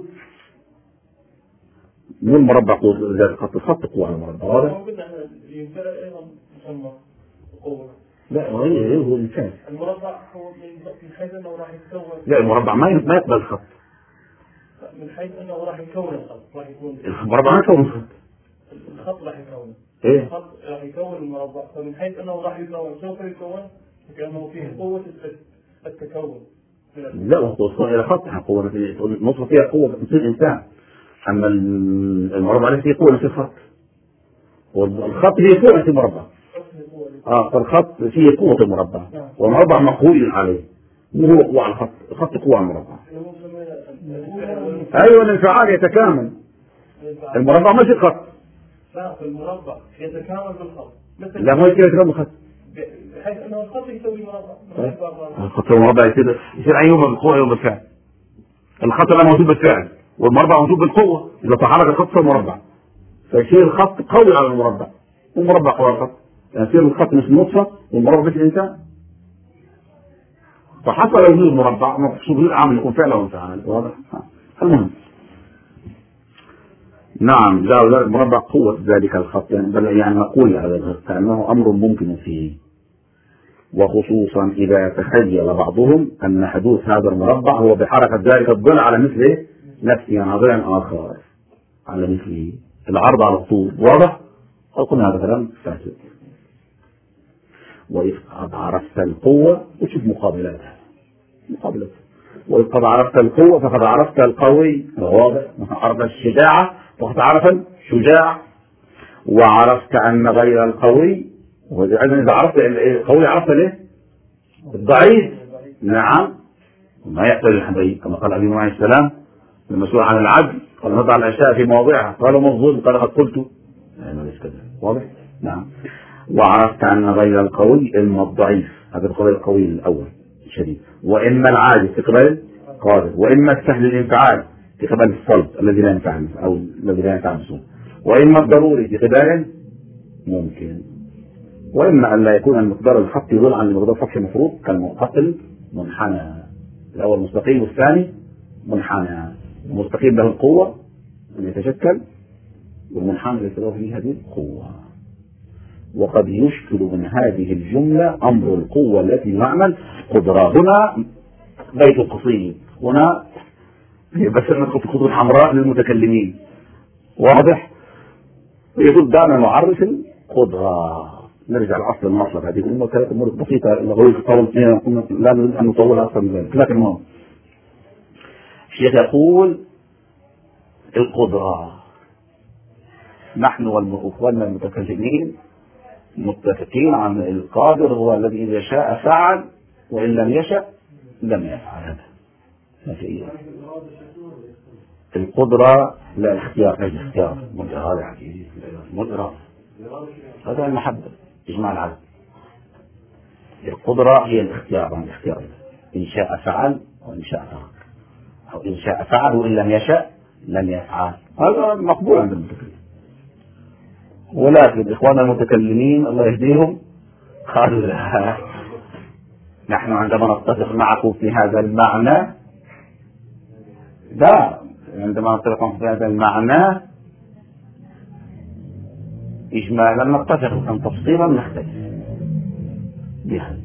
مو المربع قوة ذلك، خط الخط قوة على المربع. واضح؟ لا هو هو الإنسان. المربع هو من حيث أنه راح يتكون. لا المربع ما ما يقبل الخط. من حيث أنه راح يكون الخط، راح يكون. المربع ما يكون الخط. الخط راح يكون. إيه؟ الخط راح يكون المربع، فمن حيث أنه راح يكون سوف يكون لأنه فيه قوة التكون. لا وصل إلى خط قوة نصف فيها قوة مثل الإنسان، أما المربع ليس فيه قوة مثل الخط، والخط فيه قوة مثل المربع. اه فالخط فيه قوة المربع والمربع مقوي عليه، مو هو قوة على الخط، الخط قوة على المربع. ايوه الانفعال يتكامل، المربع مش الخط. لا المربع يتكامل بالخط. لا ما يتكامل بالخط بحيث انه الخط يسوي مربع. الخط والمربع يصير يصير ايهما بالقوة او بالفعل. الخط لا موجود بالفعل والمربع موجود بالقوة، اذا تحرك الخط في المربع فيصير الخط قوي على المربع والمربع قوي على الخط، يعني يصير الخط مثل نطفة والمربع مثل الإنسان. فحصل وجود مربع مقصود العمل يكون فعلا وانفعال. واضح؟ المهم نعم جاء المربع قوة ذلك الخط، يعني بل يعني مقوي على الخط كأنه أمر ممكن فيه، وخصوصا إذا تخيل بعضهم أن حدوث هذا المربع هو بحركة ذلك الضلع على مثله نفسه، يعني ضلع آخر على مثله العرض على الطول. واضح؟ قلنا هذا كلام فاسد. وإذ قد عرفت القوة وشوف مقابلاتها مقابلاتها وإذ قد عرفت القوة فقد عرفت القوي. واضح؟ عرفت الشجاعة فقد عرفت الشجاع، وعرفت أن غير القوي، وإذا عرفت القوي عرفت ليه؟ الضعيف. نعم ما يحتاج الحبيب كما قال أبي عليه السلام المسؤول عن العدل قال نضع الأشياء في مواضعها قال ما الظلم قال قد قلت يعني ليس كذا واضح؟ نعم. وعرفت أن غير القوي إما الضعيف هذا القول القوي الأول شديد وإما العاجز في قبل قادر وإما السهل الانفعال في قبل الصلب الذي لا ينفعل أو الذي لا ينفع بسوء وإما الضروري في قبل ممكن وإما أن لا يكون المقدار الخط يدل عن المقدار الخط المفروض كالمعتقل منحنى الأول مستقيم والثاني منحنى المستقيم له القوة أن يتشكل والمنحنى ليس له فيه هذه القوة. وقد يشكل من هذه الجملة أمر القوة التي نعمل قدرة. هنا بيت القصيد هنا بس ندخل في خطوط حمراء للمتكلمين واضح يقول دعنا نعرف القدرة. نرجع لأصل المطلب هذه الأمور كانت أمور بسيطة لغوية تطول فيها لا نريد أن نطولها أكثر من ذلك. لكن ما الشيخ يقول القدرة نحن والإخوان المتكلمين متفقين عن القادر هو الذي إذا شاء فعل وإن لم يشأ لم يفعل. هذا ما في القدرة لا الاختيار لا الاختيار هذا عجيب مدرة هذا المحبة إجماع العدل. القدرة هي الاختيار عن الاختيار إن شاء فعل وإن شاء ترك أو إن شاء فعل وإن لم يشأ لم يفعل. هذا مقبول عند المتكلمين. ولكن إخواننا المتكلمين الله يهديهم قالوا لا نحن عندما نتفق معكم في هذا المعنى لا عندما نتفق في هذا المعنى إجمالا نتفق أن تفصيلا نختلف بها.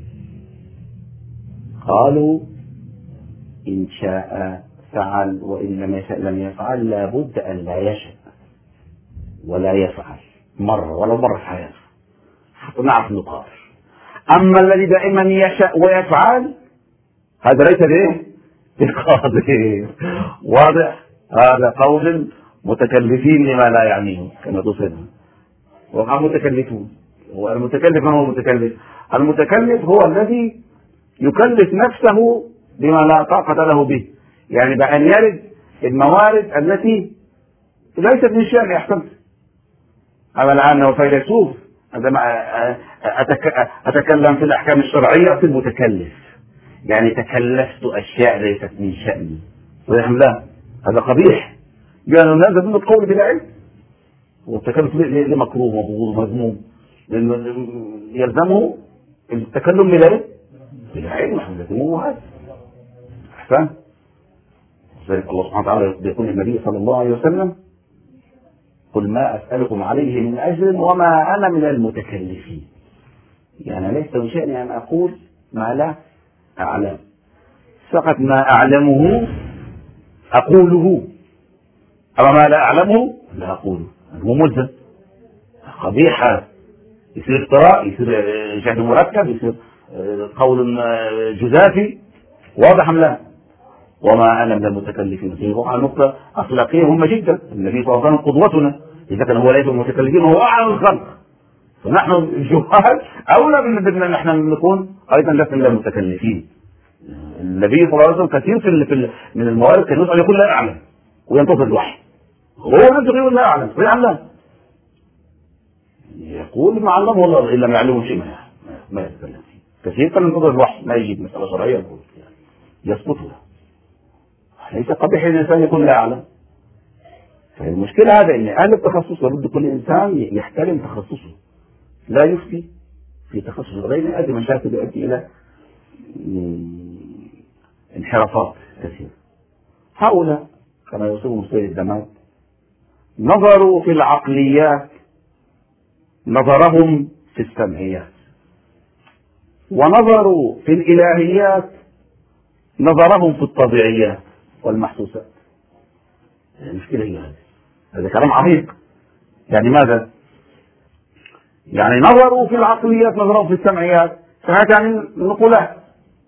قالوا إن شاء فعل وإن لم يشاء لم يفعل لابد أن لا يشاء ولا يفعل مرة ولا مرة في حياته حتى نعرف نقاش. أما الذي دائما يشاء ويفعل هذا ليس به بالقادر. واضح؟ هذا قول متكلفين لما لا يعنيه كما تصدق وهم متكلفون. والمتكلف ما هو المتكلف؟ المتكلف هو الذي يكلف نفسه بما لا طاقة له به يعني بأن يرد الموارد التي ليست من شأن أحسنت. أما الآن فيلسوف عندما أتكلم في الأحكام الشرعية في المتكلف يعني تكلفت أشياء ليست من شأني ويحمل لا هذا قبيح قالوا يعني هذا من القول بلا علم والتكلف لمكروه ومبغوض ومذموم يلزمه التكلم بلا علم بلا علم يلزمه هذا أحسن. ذلك الله سبحانه وتعالى يقول النبي صلى الله عليه وسلم قل ما أسألكم عليه من أجر وما أنا من المتكلفين يعني ليس من شأني أن أقول ما لا أعلم فقط ما أعلمه أقوله أما ما لا أعلمه لا أقوله هو ملزم قبيح يصير افتراء يصير شهد مركب يصير قول جزافي واضح أم لا. وما أنا من المتكلفين في عن نقطة أخلاقية مهمة جدا. النبي صلى الله عليه وسلم قدوتنا إذا كان هو ليس المتكلفين وهو أعلم الخلق فنحن الجهال أولى بأن نحن نكون أيضا لسنا من المتكلفين. النبي صلى الله عليه وسلم كثير في من الموارد كان يسأل يقول لا أعلم وينتظر الوحي هو نفسه يقول لا أعلم ويعلم يقول ما علمه الله إلا ما يعلمه شيء ما يتكلم فيه. كثير كان ينتظر الوحي ما يجيب مسألة شرعية يسقط له ليس قبيح الإنسان يكون لا أعلم. فالمشكلة هذا إن أهل التخصص لابد كل إنسان يحترم تخصصه لا يفتي في تخصص غيره يؤدي مشاكل يؤدي إلى انحرافات كثيرة. هؤلاء كما يوصفهم السيد الدماد نظروا في العقليات نظرهم في السمعيات ونظروا في الإلهيات نظرهم في الطبيعيات والمحسوسات. المشكلة هي هذه هذا كلام عميق. يعني ماذا؟ يعني نظروا في العقليات نظروا في السمعيات فهذا يعني النقولات.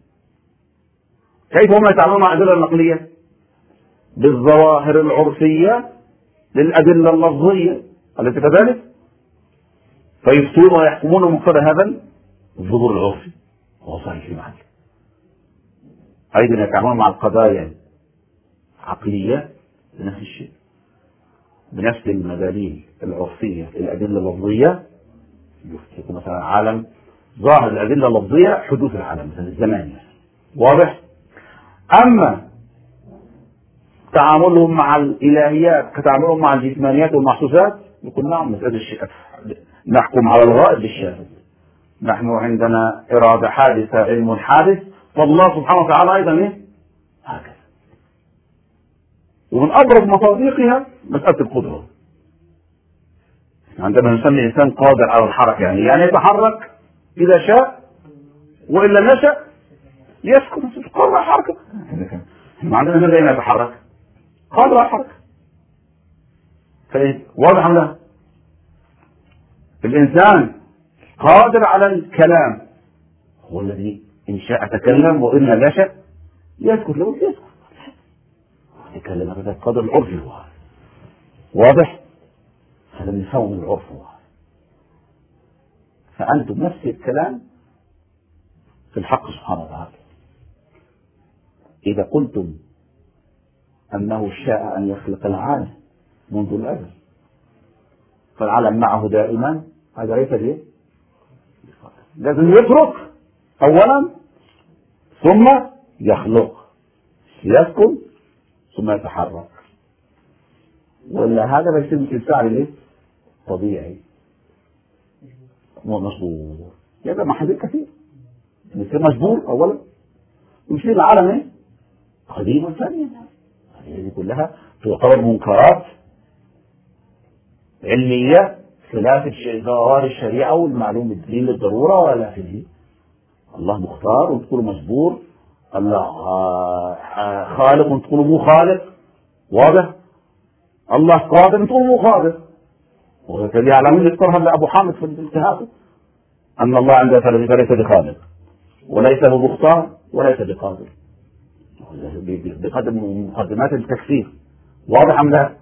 كيف هم يتعاملون مع الأدلة النقلية؟ بالظواهر العرفية للأدلة اللفظية التي كذلك فيفتون ويحكمون مقتضى هذا الظهور العرفي وهو صحيح في محل. أيضا يتعاملون مع القضايا عقلية بنفس الشيء، بنفس المدلول العرفية، الأدلة اللفظية. يفتكر مثلا عالم ظاهر الأدلة اللفظية حدوث العالم مثلا الزمان، واضح؟ أما تعاملهم مع الإلهيات كتعاملهم مع الجسمانيات والمحسوسات، يقول نعم مسألة الشيء نحكم على الغائب بالشاهد. نحن عندنا إرادة حادثة، علم حادث، والله سبحانه وتعالى أيضا إيه؟ هكذا. ومن أبرز مصادقها مسألة القدرة. عندما نسمي الإنسان قادر على الحركة، يعني يعني يتحرك إذا شاء، وإلا نشأ يسكن قادر على الحركة. ما عندنا ماذا يتحرك؟ قادر على الحركة. واضح له الإنسان قادر على الكلام، هو الذي إن شاء تكلم وإن نشأ يسكت، لو يسكت يتكلم. هذا القدر العرفي هو واضح، هذا من فهم العرف هو. فأنتم نفس الكلام في الحق سبحانه وتعالى. إذا قلتم أنه شاء أن يخلق العالم منذ الأزل، فالعالم معه دائما، هذا ليس ليه؟ لازم يترك أولا ثم يخلق، يسكن ثم يتحرك، ولا هذا بيصير مثل فعل ايه؟ طبيعي مجبور. يبقى محاذير كثير، يصير مجبور اولا، ويصير العالم ايه؟ قديما ثانيا. هذه كلها تعتبر منكرات علمية خلاف ظواهر الشريعة والمعلوم الدين للضرورة، ولا فيه الله مختار وتقول مجبور، الله خالق وتقول مو خالق، واضح؟ الله قادر وتقول مو قادر. وهكذا يعلمون يذكرها لأبو حامد في الالتهاب أن الله عنده فليس بخالق وليس بمختار وليس بقادر، بقدم مقدمات التكفير، واضح أم لا؟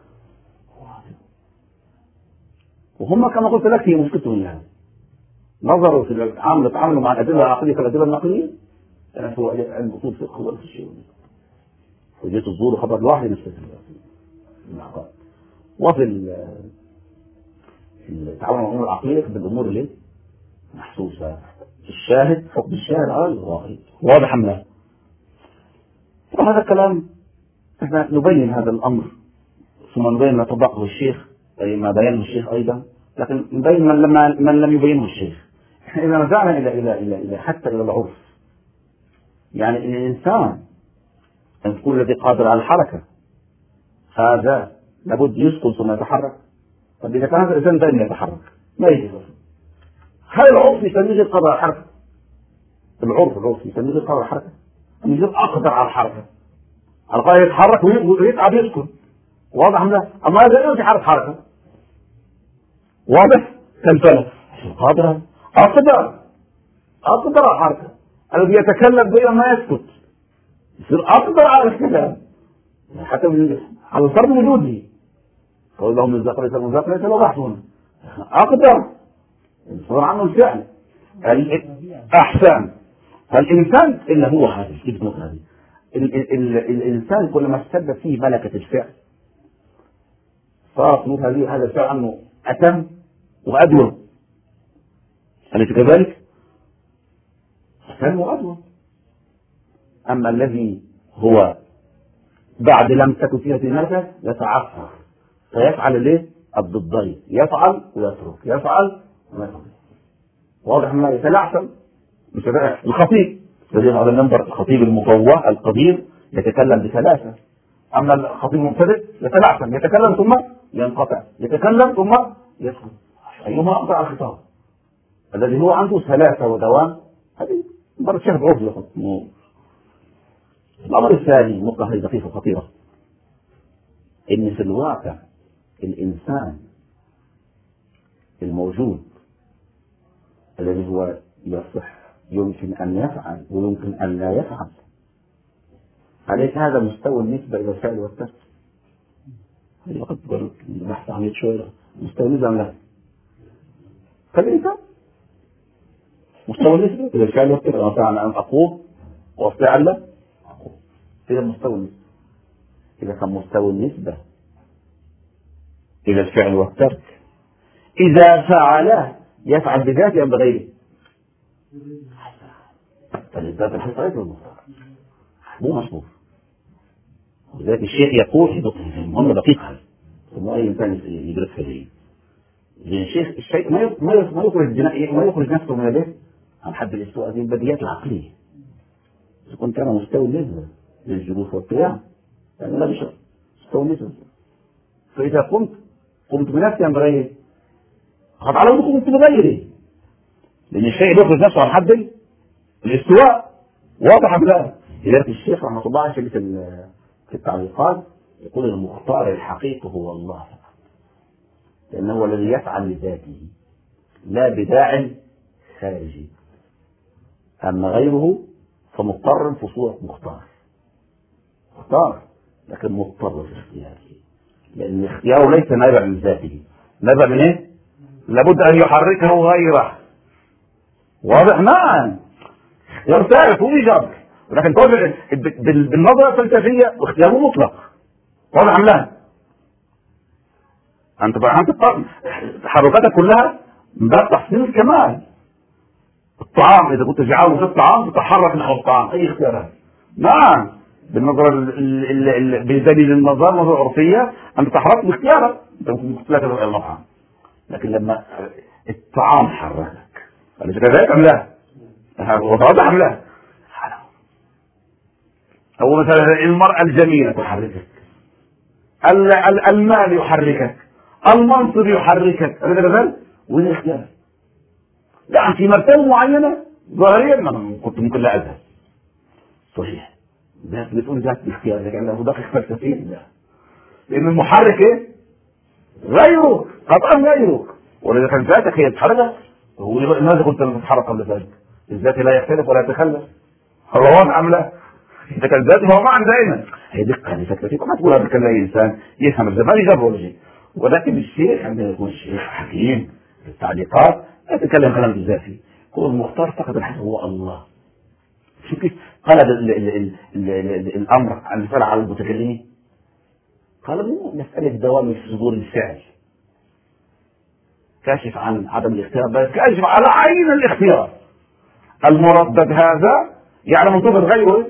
وهم كما قلت لك هي مشكلتهم يعني نظروا في العامل تعاملوا مع الأدلة العقلية كالأدلة النقلية، يعني هو علم أصول فقه ولا في شيء، وجيت الظهور خبر الواحد نفسه العقائد. وفي التعامل مع الأمور العقلية بالأمور اللي محسوسة، الشاهد حكم الشاهد على الواقع، واضح أم لا؟ وهذا الكلام احنا نبين هذا الأمر ثم نبين ما طبقه الشيخ، أي ما بينه الشيخ أيضا، لكن نبين من لم من لم يبينه الشيخ. احنا إذا رجعنا إلى إلى إلى إلى حتى إلى العرف، يعني الإنسان أن تكون الذي قادر على الحركة هذا لابد يسكن ثم يتحرك. طب إذا كان هذا الإنسان دائما يتحرك ما يجوز، هل العرف يسميه قادر على الحركة؟ العرف العرف يسميه قادر على الحركة، يجب أقدر على الحركة، على القادر يتحرك ويتعب يسكن، واضح أم لا؟ أما هذا لا يتحرك حركة، واضح؟ كالفلك قادر أقدر أقدر على الحركة، الذي يتكلم بين ما يسكت يصير أقدر على الكلام حتى على فرض وجوده. قول لهم الزق ليس المزق ليس له بحث هنا، أقدر يصير عنه الفعل أحسن. فالإنسان إلا هو هذا كيف نقول هذه الإنسان كلما اشتد فيه ملكة الفعل صارت نقول هذه هذا الفعل عنه أتم وأدوم، أليس كذلك؟ أتم وأدوم. أما الذي هو بعد لم تكن فيها الملكة يتعفر فيفعل ليه؟ الضدين، يفعل ويترك، يفعل ويترك، واضح ما يتلعثم. الخطيب الذي على المنبر الخطيب المطوع القدير يتكلم بثلاثة، أما الخطيب المبتدئ يتلعثم، يتكلم ثم ينقطع، يتكلم ثم يسكت، أيهما أقطع الخطاب؟ الذي هو عنده ثلاثة ودوام، هذه مبارك شهد عضلة. الأمر الثاني نقطة هذه دقيقة خطيرة، إن في الواقع الإنسان الموجود الذي هو يصح يمكن أن يفعل ويمكن أن لا يفعل، عليك هذا مستوى النسبة إلى الفعل والترك. هذه وقت البحث عن شوية مستوى النسبة لا فالإنسان مستوى النسبة إلى الفعل والترك، أنا أن أقوم وأفعل إلى مستوى النسبة. إذا كان مستوى النسبة إلى الفعل والترك، إذا فعل يفعل بذاته أم بغيره؟ فالإثبات الحقيقة غير المختار، مو مشروط. ولذلك الشيخ يقول في بطنه مهمة دقيقة ثم أي إنسان يدركها ليه. لأن الشيخ الشيء ما ما يخرج ما يخرج نفسه من البيت عن حد الاستواء، هذه البديهيات العقلية. إذا كنت أنا مستوى النسبة للجلوس والقيام يعني لا بشر مستوى النسبة، فإذا قمت قمت بنفسي أم بغيري؟ قد على قمت بغيري، لأن الشيء يخرج نفسه عن حد الاستواء. واضح أم لا؟ لذلك الشيخ رحمه الله عليه في التعليقات يقول المختار الحقيقي هو الله فقط، لأنه هو الذي يفعل لذاته لا بداع خارجي. أما غيره فمضطر في صورة مختار، مختار لكن مضطر في اختياره، لأن اختياره ليس نابع من ذاته، نابع من ايه؟ لابد أن يحركه غيره. واضح؟ نعم، يرتعف ويجب، ولكن بالنظرة الفلسفية اختياره مطلق. واضح أم لا؟ أنت أنت تحركاتك كلها من باب تحسين الكمال. الطعام إذا كنت جعان وجدت الطعام تتحرك نحو الطعام، أي اختيارات. نعم، بالنظرة بدليل النظر النظرة العرفية أنت تحركت باختيارك، أنت ممكن لا تروح إلى المطعم، لكن لما الطعام حركك أليس كذلك أم لا؟ واضح أم لا؟ أو مثلا المرأة الجميلة تحركك، المال يحركك، المنصب يحركك، أليس كذلك؟ وين الاختيار؟ يعني في مرتبة معينة ظاهريا ما كنت ممكن لا أذهب. صحيح، ذات بتقول ذات الاختيار، لكن له دقيق فلسفي لا، لأن المحرك إيه؟ غيرك، قطعا غيرك، ولذا كان ذاتك هي تتحرك. هو لماذا كنت تتحرك قبل ذلك؟ الذات لا يختلف ولا يتخلف. هو واضح أم لا؟ إذا كان ذاته هو معنى دائما هي دقة فلسفية، ما تقولها بكلام أي إنسان يفهم الزمان يجرب ولا شيء. ولكن الشيخ عندما يكون الشيخ حكيم في التعليقات لا يتكلم كلام بالذاتي، هو المختار فقط الحق هو الله. شوف كيف قلب الأمر عن المسألة على المتكلمين، قال مو مسألة دوام في صدور الفعل كاشف عن عدم الاختيار، بل كاشف على عين الاختيار. المردد هذا يعني منتظر غيره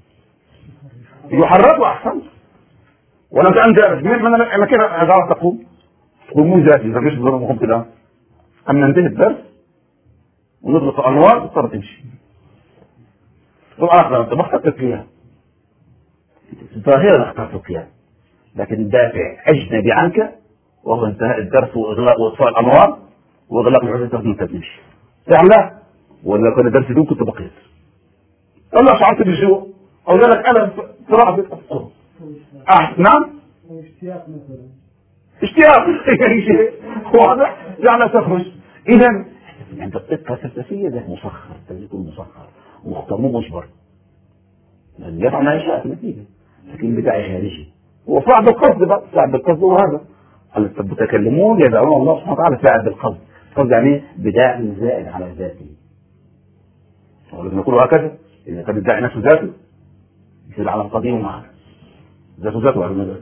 يحركه أحسن. ولو كان جالس من المكان هذا تقوم تقوم مو ذاتي، ما فيش ضرورة مقوم كده. أما ننتهي الدرس ونطلق أنوار تضطر تمشي. ثم آخر أنت ما اخترت القيام، ظاهرا اخترت القيام، لكن دافع أجنبي عنك وهو انتهاء الدرس وإغلاق وإطفاء الأنوار وإغلاق العزة تقدم تمشي. تعمل لا؟ ولا كان الدرس دون كنت بقيت. والله شعرت بالجوع أو ذلك ألم في رأسك أفقه. أحسن. نعم؟ اشتياق مثلا. اشتياق يعني شيء واضح جعل تخرج. إذا عند الدقة الفلسفية ده مسخر، تكون مسخر ومختار مو مجبر، لأن يفعل ما يشاء في النتيجة، لكن بداعي خارجي هو فاعل بالقصد بقى، فاعل بالقصد وهذا المتكلمون يدعون الله سبحانه وتعالى فاعل بالقصد. القصد يعني بداعي زائد على ذاته، ولازم نقول هكذا. إذا كان الداعي نفسه ذاته يصير العالم قديم معه ذاته ذاته على المدى.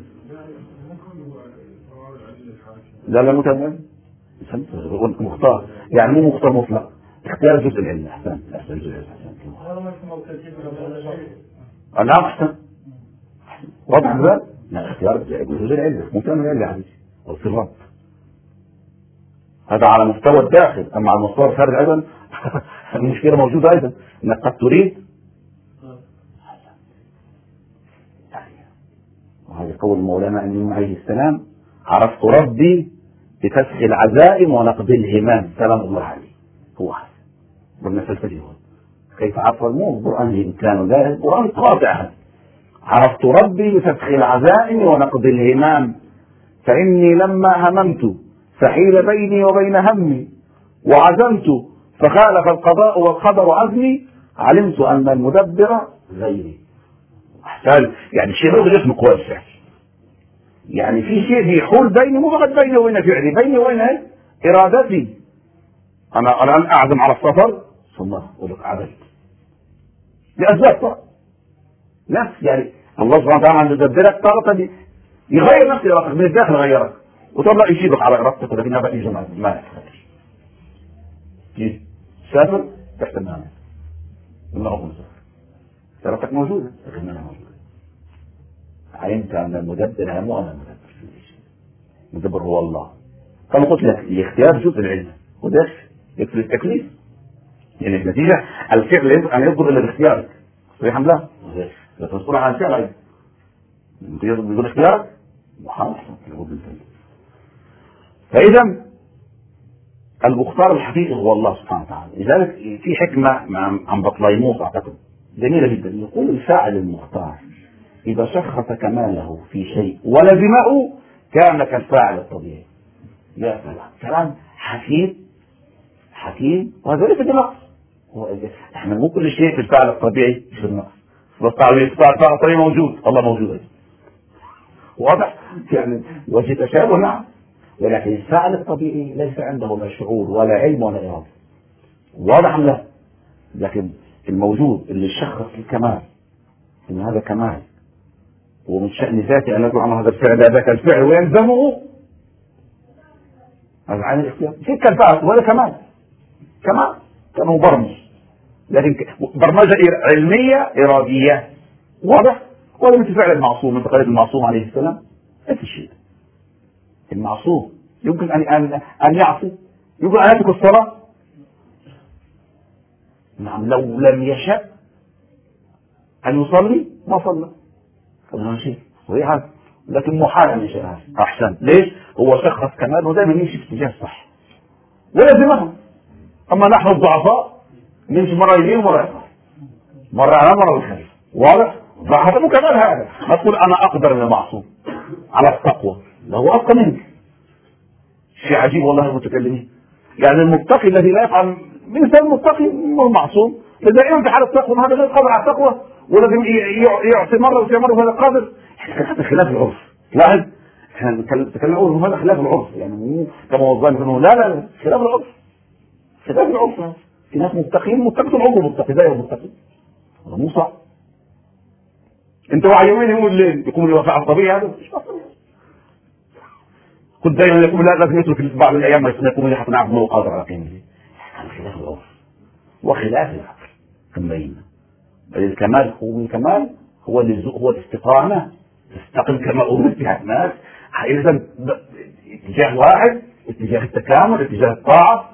لا لا متابع مختار، يعني مو مختار مطلق، اختيار جزء العلم. احسن احسن جزء العلم. نعم احسن. واضح هذا؟ لا، اختيار جزء العلم مو كامل العلم يا حبيبي او صراط. هذا على مستوى الداخل، اما على مستوى الخارج ايضا المشكله موجوده ايضا، انك قد تريد. وهذا قول مولانا النبي عليه السلام: عرفت ربي بفسخ العزائم ونقض الهمام، سلام الله عليه. هو هذا قلنا فلسفي، هو كيف عرف الموت؟ القرآن بإمكانه، لا القرآن قاطع. عرفت ربي بفسخ العزائم ونقض الهمام، فإني لما هممت فحيل بيني وبين همي، وعزمت فخالف القضاء والقدر عزمي، علمت أن المدبر غيري. أحسن، يعني الشيء هو اسمه قوى الفعل، يعني في شيء بيحول بيني، مو فقط بيني وبين فعلي، بيني وبين إرادتي. أنا الآن أعزم على السفر ثم أقول لك عدلت لأسباب نفس، يعني الله سبحانه وتعالى عنده يدبرك تارة يغير نفس ارادتك من الداخل يغيرك، وتقول لا يشيبك على ارادتك ولكنها بقى يجي ما يحتاج. كيف؟ سافر تحت المعنى. الله هو مسافر. ارادتك موجودة لكنها موجودة. علمت ان المدبر هم وانا المدبر. المدبر هو الله. كما قلت لك الاختيار جزء العلم وده يكفي التكليف. يعني النتيجة الفعل يجب ان يصدر الى اختيارك. صحيح ام لا؟ لا تصبر على الفعل. انت يصدر بدون اختيارك محاولة. فاذا المختار الحقيقي هو الله سبحانه وتعالى. لذلك في حكمة عن بطليموس اعتقد جميلة جدا، يقول الفاعل المختار اذا شخص كماله في شيء ولزمه كان كالفاعل الطبيعي. يا سلام، كلام حكيم حكيم، وهذا ليس بنقص. احنا مو كل شيء في الفعل الطبيعي في النقص، بس الفعل الطبيعي موجود، الله موجود. واضح؟ يعني وجه تشابه نعم، ولكن الفعل الطبيعي ليس عنده لا شعور ولا علم ولا إرادة. واضح لا؟ لكن الموجود اللي يشخص الكمال ان هذا كمال، ومن شأن ذاته ان يكون عمل هذا الفعل ذاك الفعل ويلزمه، هذا عين الاختيار. في كالفعل ولا كمال، كمال كان مبرمج، لكن برمجة علمية إرادية. واضح؟ ولا مثل فعل المعصوم، مثل قضية المعصوم عليه السلام نفس الشيء. المعصوم يمكن أن أن أن يعصي، يمكن أن يترك الصلاة. نعم، لو لم يشأ أن يصلي ما صلى. هذا شيء صحيح، لكن محال أن يشاء. أحسن. ليش؟ هو شخص كمال ودائما يمشي في اتجاه صح ولازمه. أما نحن الضعفاء نمشي مرة يمين ومرة يسار، مرة أمام مرة بالخلف. واضح؟ فهذا مو كمال. هذا ما تقول أنا أقدر من المعصوم على التقوى، لا هو أبقى منك. شيء عجيب والله المتكلمين. يعني المتقي الذي لا يفعل مثل المتقي مو معصوم، دائما في حالة التقوى. هذا غير قادر على التقوى ولازم يعصي مرة ويعصي مرة وهذا قادر. هذا خلاف العرف. لاحظ احنا نتكلم هذا خلاف العرف، يعني مو كما وظن. لا لا لا، خلاف العرف، خلاف العرف. في ناس متقين متقي طول عمره متقي زي المتقي، هذا مو صح. انت وعي يومين يوم الليل يقوم الوفاء الطبيعي، هذا مش طبيعي. كنت دائما يقول لا لازم يترك بعض الايام ما يكون يحط نعم انه قادر على قيمته. هذا خلاف العرف وخلاف العقل. ثم بينا الكمال هو الكمال هو هو الاستقامه، تستقم كما امرت بها الناس. اذا اتجاه واحد، اتجاه التكامل، اتجاه الطاعه.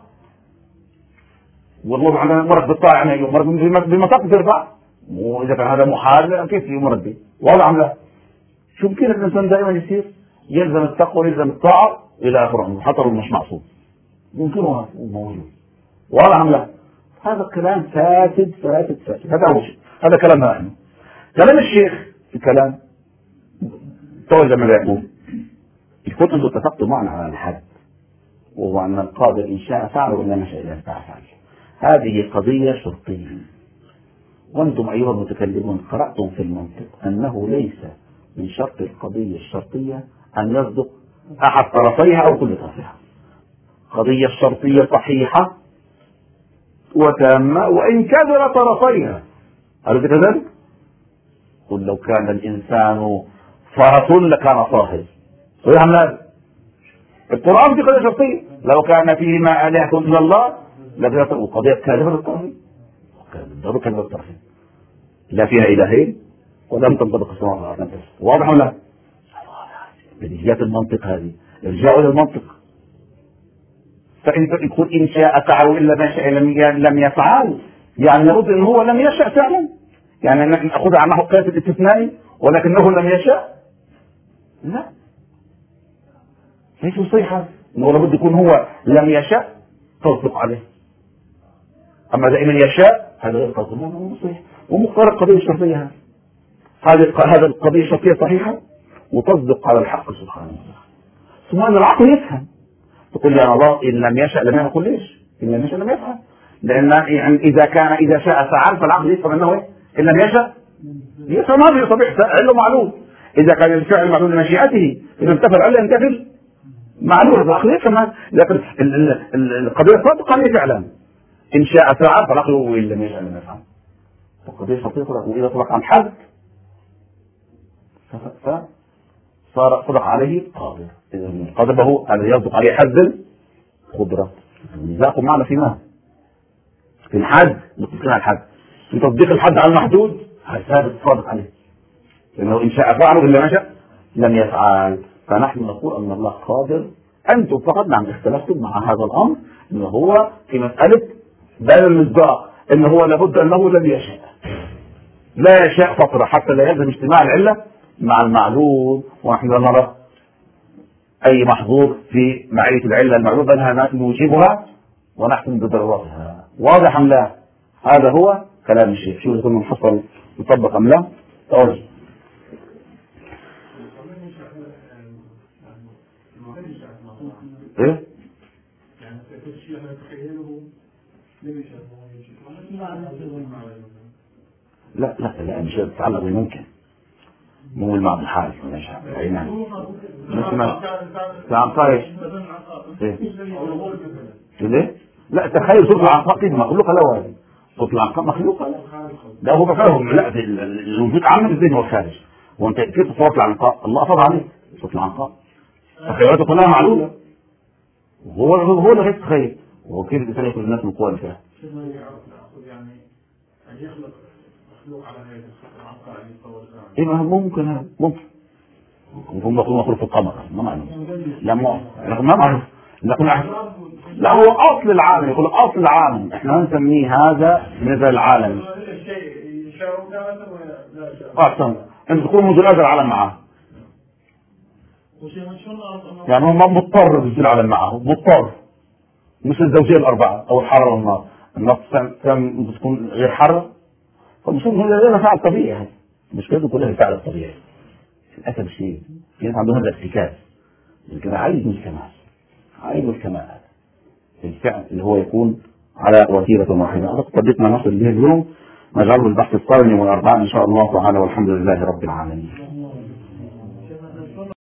والله عندنا مرض بالطاعه، يعني مرض بما تقدر بقى. واذا كان هذا محال كيف يمرض به؟ واضح ام لا؟ شو يمكن الانسان دائما يصير يلزم التقوى ويلزم الطاعه الى اخره، حتى لو مش معصوم. يمكنه موجود. واضح ام لا؟ هذا الكلام فاسد فاسد فاسد. هذا اول شيء، هذا كلامنا نحن. كلام الشيخ في كلام توجه ما يقول. يقول انتم اتفقتوا معنا على الحد، وهو ان القادر ان شاء فعل وان لم يشاء لا فعل. هذه قضيه شرطيه، وانتم ايها المتكلمون قراتم في المنطق انه ليس من شرط القضيه الشرطيه ان يصدق احد طرفيها او كل طرفها. قضيه شرطيه صحيحه وتامه وان كبر طرفيها. هل كذلك؟ قل لو كان الانسان فرس لكان صاحب. صحيح ام لا؟ القرآن في قضية شرطية، لو كان فيهما آلهة إلا الله لكانت قضية كاذبة للطرفين. كاذبة كاذبة للطرفين. لا فيها إلهين ولم تنطبق السماء والأرض. واضح ولا لا؟ بديهيات المنطق هذه، ارجعوا إلى المنطق. فإن يقول إن شاء فعل وإلا ما شاء لم يفعل، يعني لابد أن هو لم يشاء فعلا. يعني نأخذ عنه قياس الاستثنائي ولكنه لم يشاء؟ لا، ليس صحيحا. انه لابد يكون هو لم يشاء تصدق عليه، اما دائما يشاء هذا غير تصدق. مو صحيح ومختار القضيه الشرطيه. هذه هذا القضيه الشرطيه صحيحه وتصدق على الحق سبحانه وتعالى. ثم ان العقل يفهم. تقول يا الله ان لم يشاء لم يقل ليش؟ ان لم يشاء لم يفعل، لان يعني اذا كان اذا شاء فعل فالعقل يفهم انه ايه؟ ان لم يشاء يفهم. هذه طبيعه علم معلوم. اذا كان الفعل معلوم لمشيئته اذا انتفى العله ينتفي معلوم العقل يفهم. لكن القضيه صادقه عليه فعلا. ان شاء فعل فالعقل وان لم يشاء لم يفعل. القضيه صادقه واذا طلق عن حد فصار صدق عليه قادر. إذا القادر هو الذي يصدق عليه حد القدرة. ذاقوا معنا في ما في الحد متفقين على الحد، في تطبيق الحد على المحدود هذا ثابت صادق عليه، لأنه إن شاء فعله إلا ما شاء لم يفعل. فنحن نقول أن الله قادر. أنتم فقط نعم اختلفتم مع هذا الأمر أنه هو في مسألة بين المصداق، أنه هو لابد أنه لم يشاء، لا يشاء فترة حتى لا يلزم اجتماع العلة مع المعلوم، ونحن لا نرى أي محظور في معية العلة المعلوم بأنها نوجبها ونحكم بضرورتها. واضح أم لا؟ هذا هو كلام الشيخ. شو يكون منفصل يطبق أم لا؟ أوجه. إيه؟ لا لا لا مش يتعلق بالممكن، مو المعنى الحال مش اي نعم مش ما عم طايش ايه ليه؟ لا تخيل صوت العنقاء كده مخلوقه لا وارد، صوت العنقاء مخلوقه لا ده هو بفهم. لا الوجود عامل الذهن والخارج، وانت كيف صوت العنقاء الله افضل عليه صوت العنقاء تخيلاته كلها معلومه، وهو هو اللي يتخيل، وهو كيف الانسان ياخذ الناس من قوه فيها يعني ان يخلق مخلوق على هذه العنقاء يتصور ايه ممكن هذا ممكن هم مخلوق في القمر ما معنى لا ما ما معروف لكن لا هو اصل العالم، يقول اصل العالم احنا نسميه هذا مثل العالم احسن انت تكون موجود هذا العالم معه يعني هو مضطر يجي العالم معه مضطر، مثل الزوجيه الاربعه او الحراره والنار، النار كم تكون غير حاره فمش هذا فعل طبيعي، مش كده كلها فعل طبيعي للاسف الشيء في ناس عندهم هذا الافتكاس لكن عايز الكمال عايز الكمال الفعل اللي هو يكون على وتيره واحده. اعتقد بديت ما نصل به اليوم، نجعله البحث القادم يوم الاربعاء ان شاء الله تعالى، والحمد لله رب العالمين.